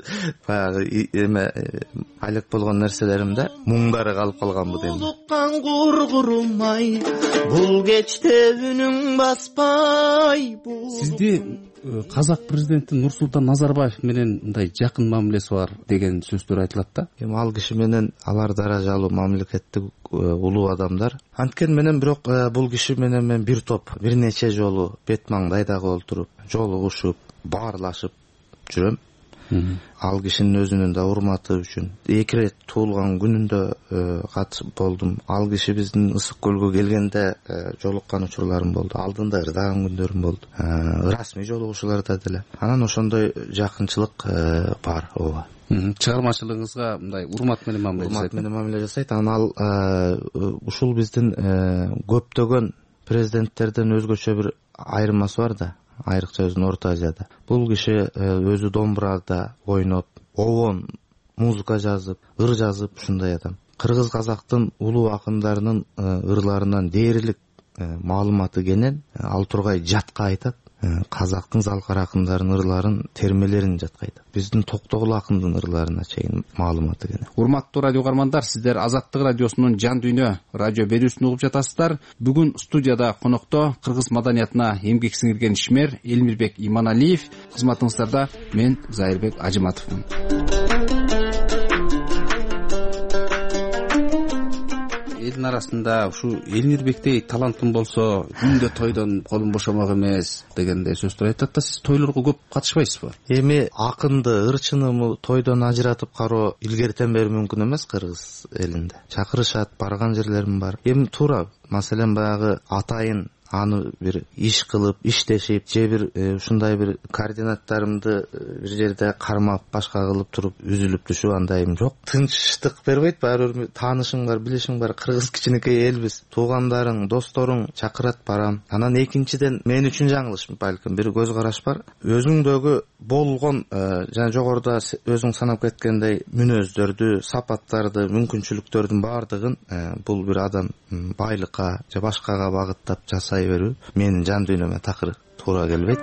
баягы эме алек болгон нерселеримде муңдары калып калганбы дейм. Улуккан кургурумай, бул кечте үнүң баспай. Сизди казак президенти Нурсултан Назарбаев менен мындай жакын мамилеси бар деген сөздөр айтылат да. Эми ал киши менен алар даражалуу мамлекеттик улуу адамдар. Анткени менен бирок бул киши менен мен бир топ, бир нече жолу бет маңдайдагы олтуруп, жолугушуп, баарлашып жүрөм. Ал кишинин өзүнүн да урматы үчүн 2 рет туулган күнүндө катышып болдум. Ал киши биздин Ысык көлгө келгенде жолуккан учурларым болду. Алдында ырдаган күндөрүм болду. Расмий жолугушууларда деле. Анан ошондой жакынчылык бар, ооба. Чыгармачылыгыңызга мындай урмат менен мамиле жасайт. Урмат менен мамиле жасайт. Анан ал ушул биздин көптөгөн президенттерден өзгөчө бир айырмасы бар да. Айрыкча өзүн Орто Азияда. Бул киши өзү домбурада ойноп, обон музыка жазып, ыр жазып ушундай адам. Кыргыз казактын улуу акындарынын ырларынан дээрлик маалыматы кенен, ал тургай жатка айтат. Казактын залкар акындарынын ырларын, термелерин жатка айтат. Биздин Токтогул акындын ырларына чейин маалыматы кенен. Урматтуу радио угармандар, сиздер Азаттык радиосунун Жан дүйнө радио берүүсүн угуп жатасыздар. Бүгүн студияда конокто кыргыз маданиятына эмгек сиңирген ишмер Элмирбек Иманалиев. Кызматыңыздарда мен Зайырбек Ажыматовмун. Элдин арасында ушу Элмирбектей талантым болсо, күндө тойдон колум бошомок эмес дегендей сөздөр айтат да. Сиз тойлорго көп катышпайсызбы? Эми акынды, ырчынымы тойдон ажыратып кароо илгертен бери мүмкүн эмес кыргыз элинде. Чакырышат, барган жерлерим бар. Эми туура, маселен баягы атайын аны бир иш кылып иштешип же бир ушундай бир координаттарымды бир жерде кармап башка кылып туруп үзүлүп түшүп андайым жок. Тынчтык бербейт, баары бир таанышың бар, билишиң бар, кыргыз кичинекей элбиз, туугандарың, досторуң чакырат, барам. Анан экинчиден мен үчүн жаңылыш балким бир көз караш бар. Өзүңдөгү болгон жана жогоруда өзүң санап кеткендей мүнөздөрдү, сапаттарды, мүмкүнчүлүктөрдүн баардыгын бул бир адам байлыкка же башкага багыттап жасай берүү менин жан дүйнөмө такыр туура келбейт.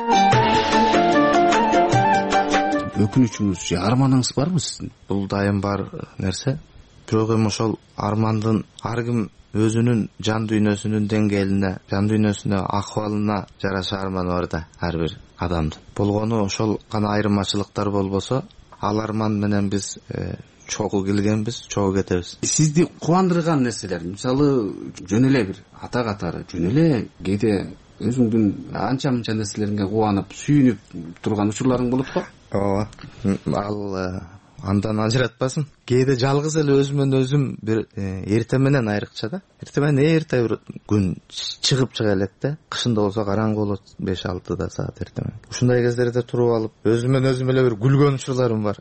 Өкүнүчүңүз же арманыңыз барбы сиздин? Бул дайым бар нерсе. Бирок эми ошол армандын ар ким өзүнүн жан дүйнөсүнүн деңгээлине, жан дүйнөсүнө, акыбалына жараша арманы бар да ар бир адамдын. Болгону ошол гана айырмачылыктар болбосо, ал арман менен биз чогуу келгенбиз, чогуу кетебиз. Сизди кубандырган нерселер, мисалы жөн эле бир ата катары, жөн эле кээде өзүңдүн анча-мынча нерселериңе кубанып, сүйүнүп турган учурларың болот го? Ооба. Ал андан ажыратпасын. Кээде жалгыз эле өзүмөн өзүм бир эртең менен айрыкча да. Эртең менен эрте бир күн чыгып чыга элек да. Кышында болсо караңгы болот 5-6 саат эртең менен. Ушундай кездерде туруп алып, өзүмөн өзүм эле бир күлгөн учурларым бар.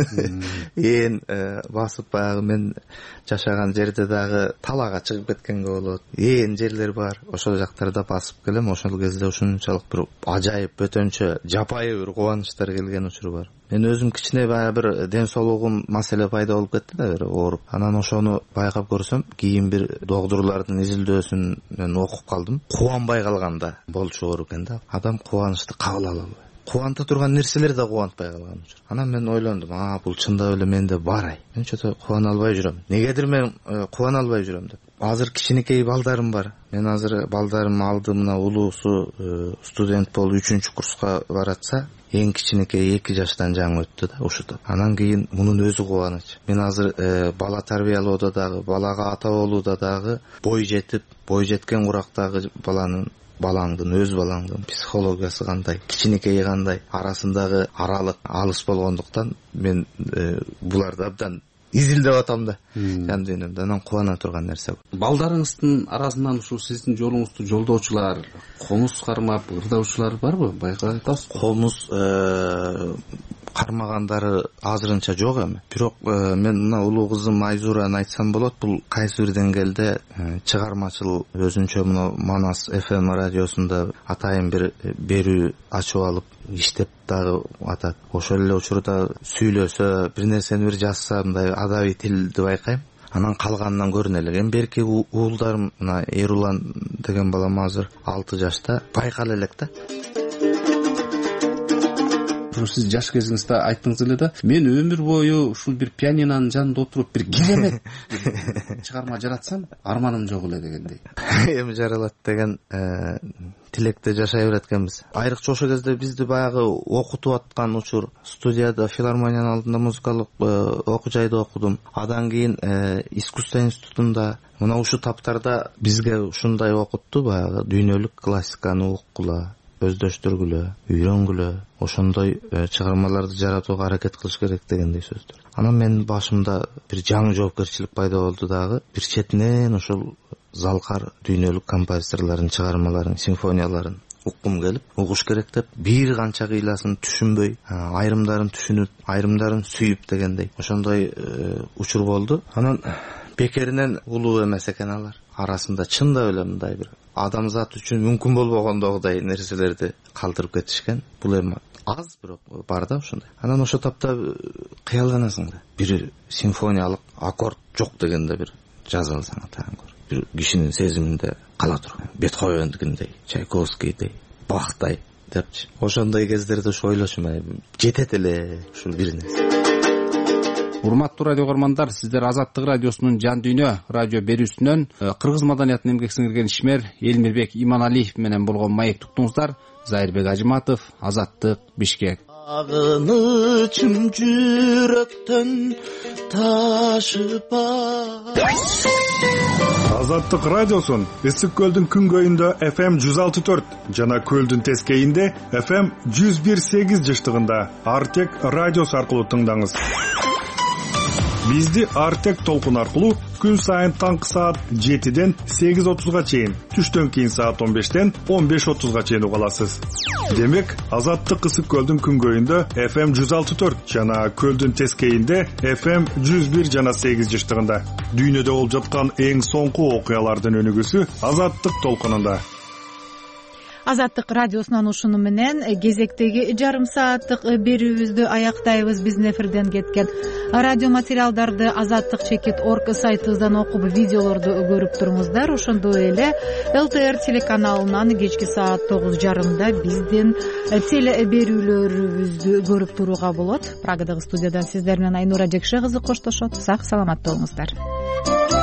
Басып баягы мен жашаган жерде дагы талаага чыгып кеткенге болот. Жерлер бар. Ошол жактарда басып келем. Ошол кезде ушунчалык бир ажайып, бөтөнчө, жапайы бир кубанычтар келген учур бар. Мен өзүм кичине баягы бир ден соолугум маселе пайда болуп кетти да, бир ооруп. Анан ошону байкап көрсөм, кийин бир доктурлардын изилдөөсүн мен окуп калдым. Кубанбай калганда болчу экен да. Адам кубанычты кабыл ала албайт. Кубанта турган нерселер да кубантпай калган учур. Анан мен ойлондум, бул чындап эле менде бар. Мен чөтө кубана албай жүрөм. Негедир мен кубана албай жүрөм деп. Азыр кичинекей балдарым бар. Мен азыр балдарым алды, мына улуусу студент болуп 3-курска баратса, эң кичинекей 2 жаштан жаңы өттү да ушута. Анан кийин мунун өзү кубаныч. Мен азыр бала тарбиялоодо дагы, балага ата болууда дагы бой жеткен курактагы балаңдын, өз балаңдын психологиясы кандай, кичинекей кандай, арасындагы аралык алыс болгондуктан мен буларды абдан изилдеп атам да жан дүйнөмдө. Анан кубана турган нерсе. Балдарыңыздын арасынан ушул сиздин жолуңузду жолдоочулар, комуз кармап ырдоочулар барбы? Байкап атасыз? Комуз кармагандары азырынча жок эми. Бирок мен мына улуу кызым Айзураны айтсам болот. Бул кайсы бир деңгээлде чыгармачыл өзүнчө мына Манас FM радиосунда атайын бир берүү ачып алып иштеп дагы атат. Ошол эле учурда сүйлөсө, бир нерсени бир жазса, мындай адабий тилди байкайм. Анан калганынан көрүнө элек. Эми берки уулдарым, мына Эрулан деген балам азыр 6 жашта, байкала элек да. Сиз жаш кезиңизде айттыңыз эле да, мен өмүр бою ушул бир пианинонун жанында отуруп бир керемет чыгарма жаратсам, арманым жок эле дегендей. Эми жаралат деген тилекте жашай берет экенбиз. Айрыкча ошол кезде бизди баягы окутуп аткан учур, студияда, филармониянын алдында музыкалык окуу жайда окудум. Адан кийин искусство институтунда мына ушул таптарда бизге ушундай окутту, баягы дүйнөлүк классиканы уккула, өздөштүргүлө, үйрөнгүлө, ошондой чыгармаларды жаратууга аракет кылыш керек дегендей сөздөр. Анан менин башымда бир жаңы жоопкерчилик пайда болду дагы. Бир четинен ошол залкар дүйнөлүк композиторлордун чыгармаларын, симфонияларын уккум келип, угуш керек деп, бир канча кыйласын түшүнбөй, айрымдарын түшүнүп, айрымдарын сүйүп дегендей ошондой учур болду. Анан бекеринен улуу эмес экен алар. Арасында чындап эле мындай бир адамзат үчүн мүмкүн болбогондогудай нерселерди калтырып кетишкен. Бул эми аз, бирок бар да ошондой. Анан ошо тапта кыялданасың да. Бир симфониялык аккорд жок дегенде бир жаза алсаң атаң көр. Бир кишинин сезиминде кала турган. Бетховендикиндей, Чайковскийдей, Бахтай депчи. Ошондой кездерде ушу ойлошум, жетет эле ушул бир нерсе. Урматтуу радио көрмандар, сиздер Азаттык радиосунун жан дүйнө радио берүүсүнөн кыргыз маданиятын эмгек сиңирген ишмер Элмирбек Иманалиев менен болгон маек туктуңуздар. Зайырбек Ажыматов, Азаттык, Бишкек. Агынычым жүрөктөн ташып Азаттык радиосун Ысык көлдүн күнгөйүндө FM 106.4 жана көлдүн тескейинде FM 101.8 жыштыгында Артек радиосу аркылуу тыңдаңыз. Бизди Артек толкун аркылуу күн сайын таңкы саат 7ден 8:30га чейин, түштөн кийин саат 15ден 15:30га чейин уга аласыз. Демек, Азаттык Ысык көлдүн күнгөйүндө FM 106.4 жана көлдүн тескейинде FM 101 жана 8 жыштыгында. Дүйнөдө болуп жаткан эң соңку окуялардын өнүгүүсү Азаттык толкунунда. Азаттык радиосунан ушуну менен кезектеги жарым сааттык берүүбүздү аяктайбыз. Биздин эфирден кеткен радио материалдарды azattik.org сайтыбыздан окуп, видеолорду көрүп туруңуздар. Ошондой эле ЛТР телеканалынан кечки саат 9:30 биздин теле берүүлөрүбүздү көрүп турууга болот. Прагадагы студиядан сиздер менен Айнура Жекше кызы коштошот. Сак саламат болуңуздар.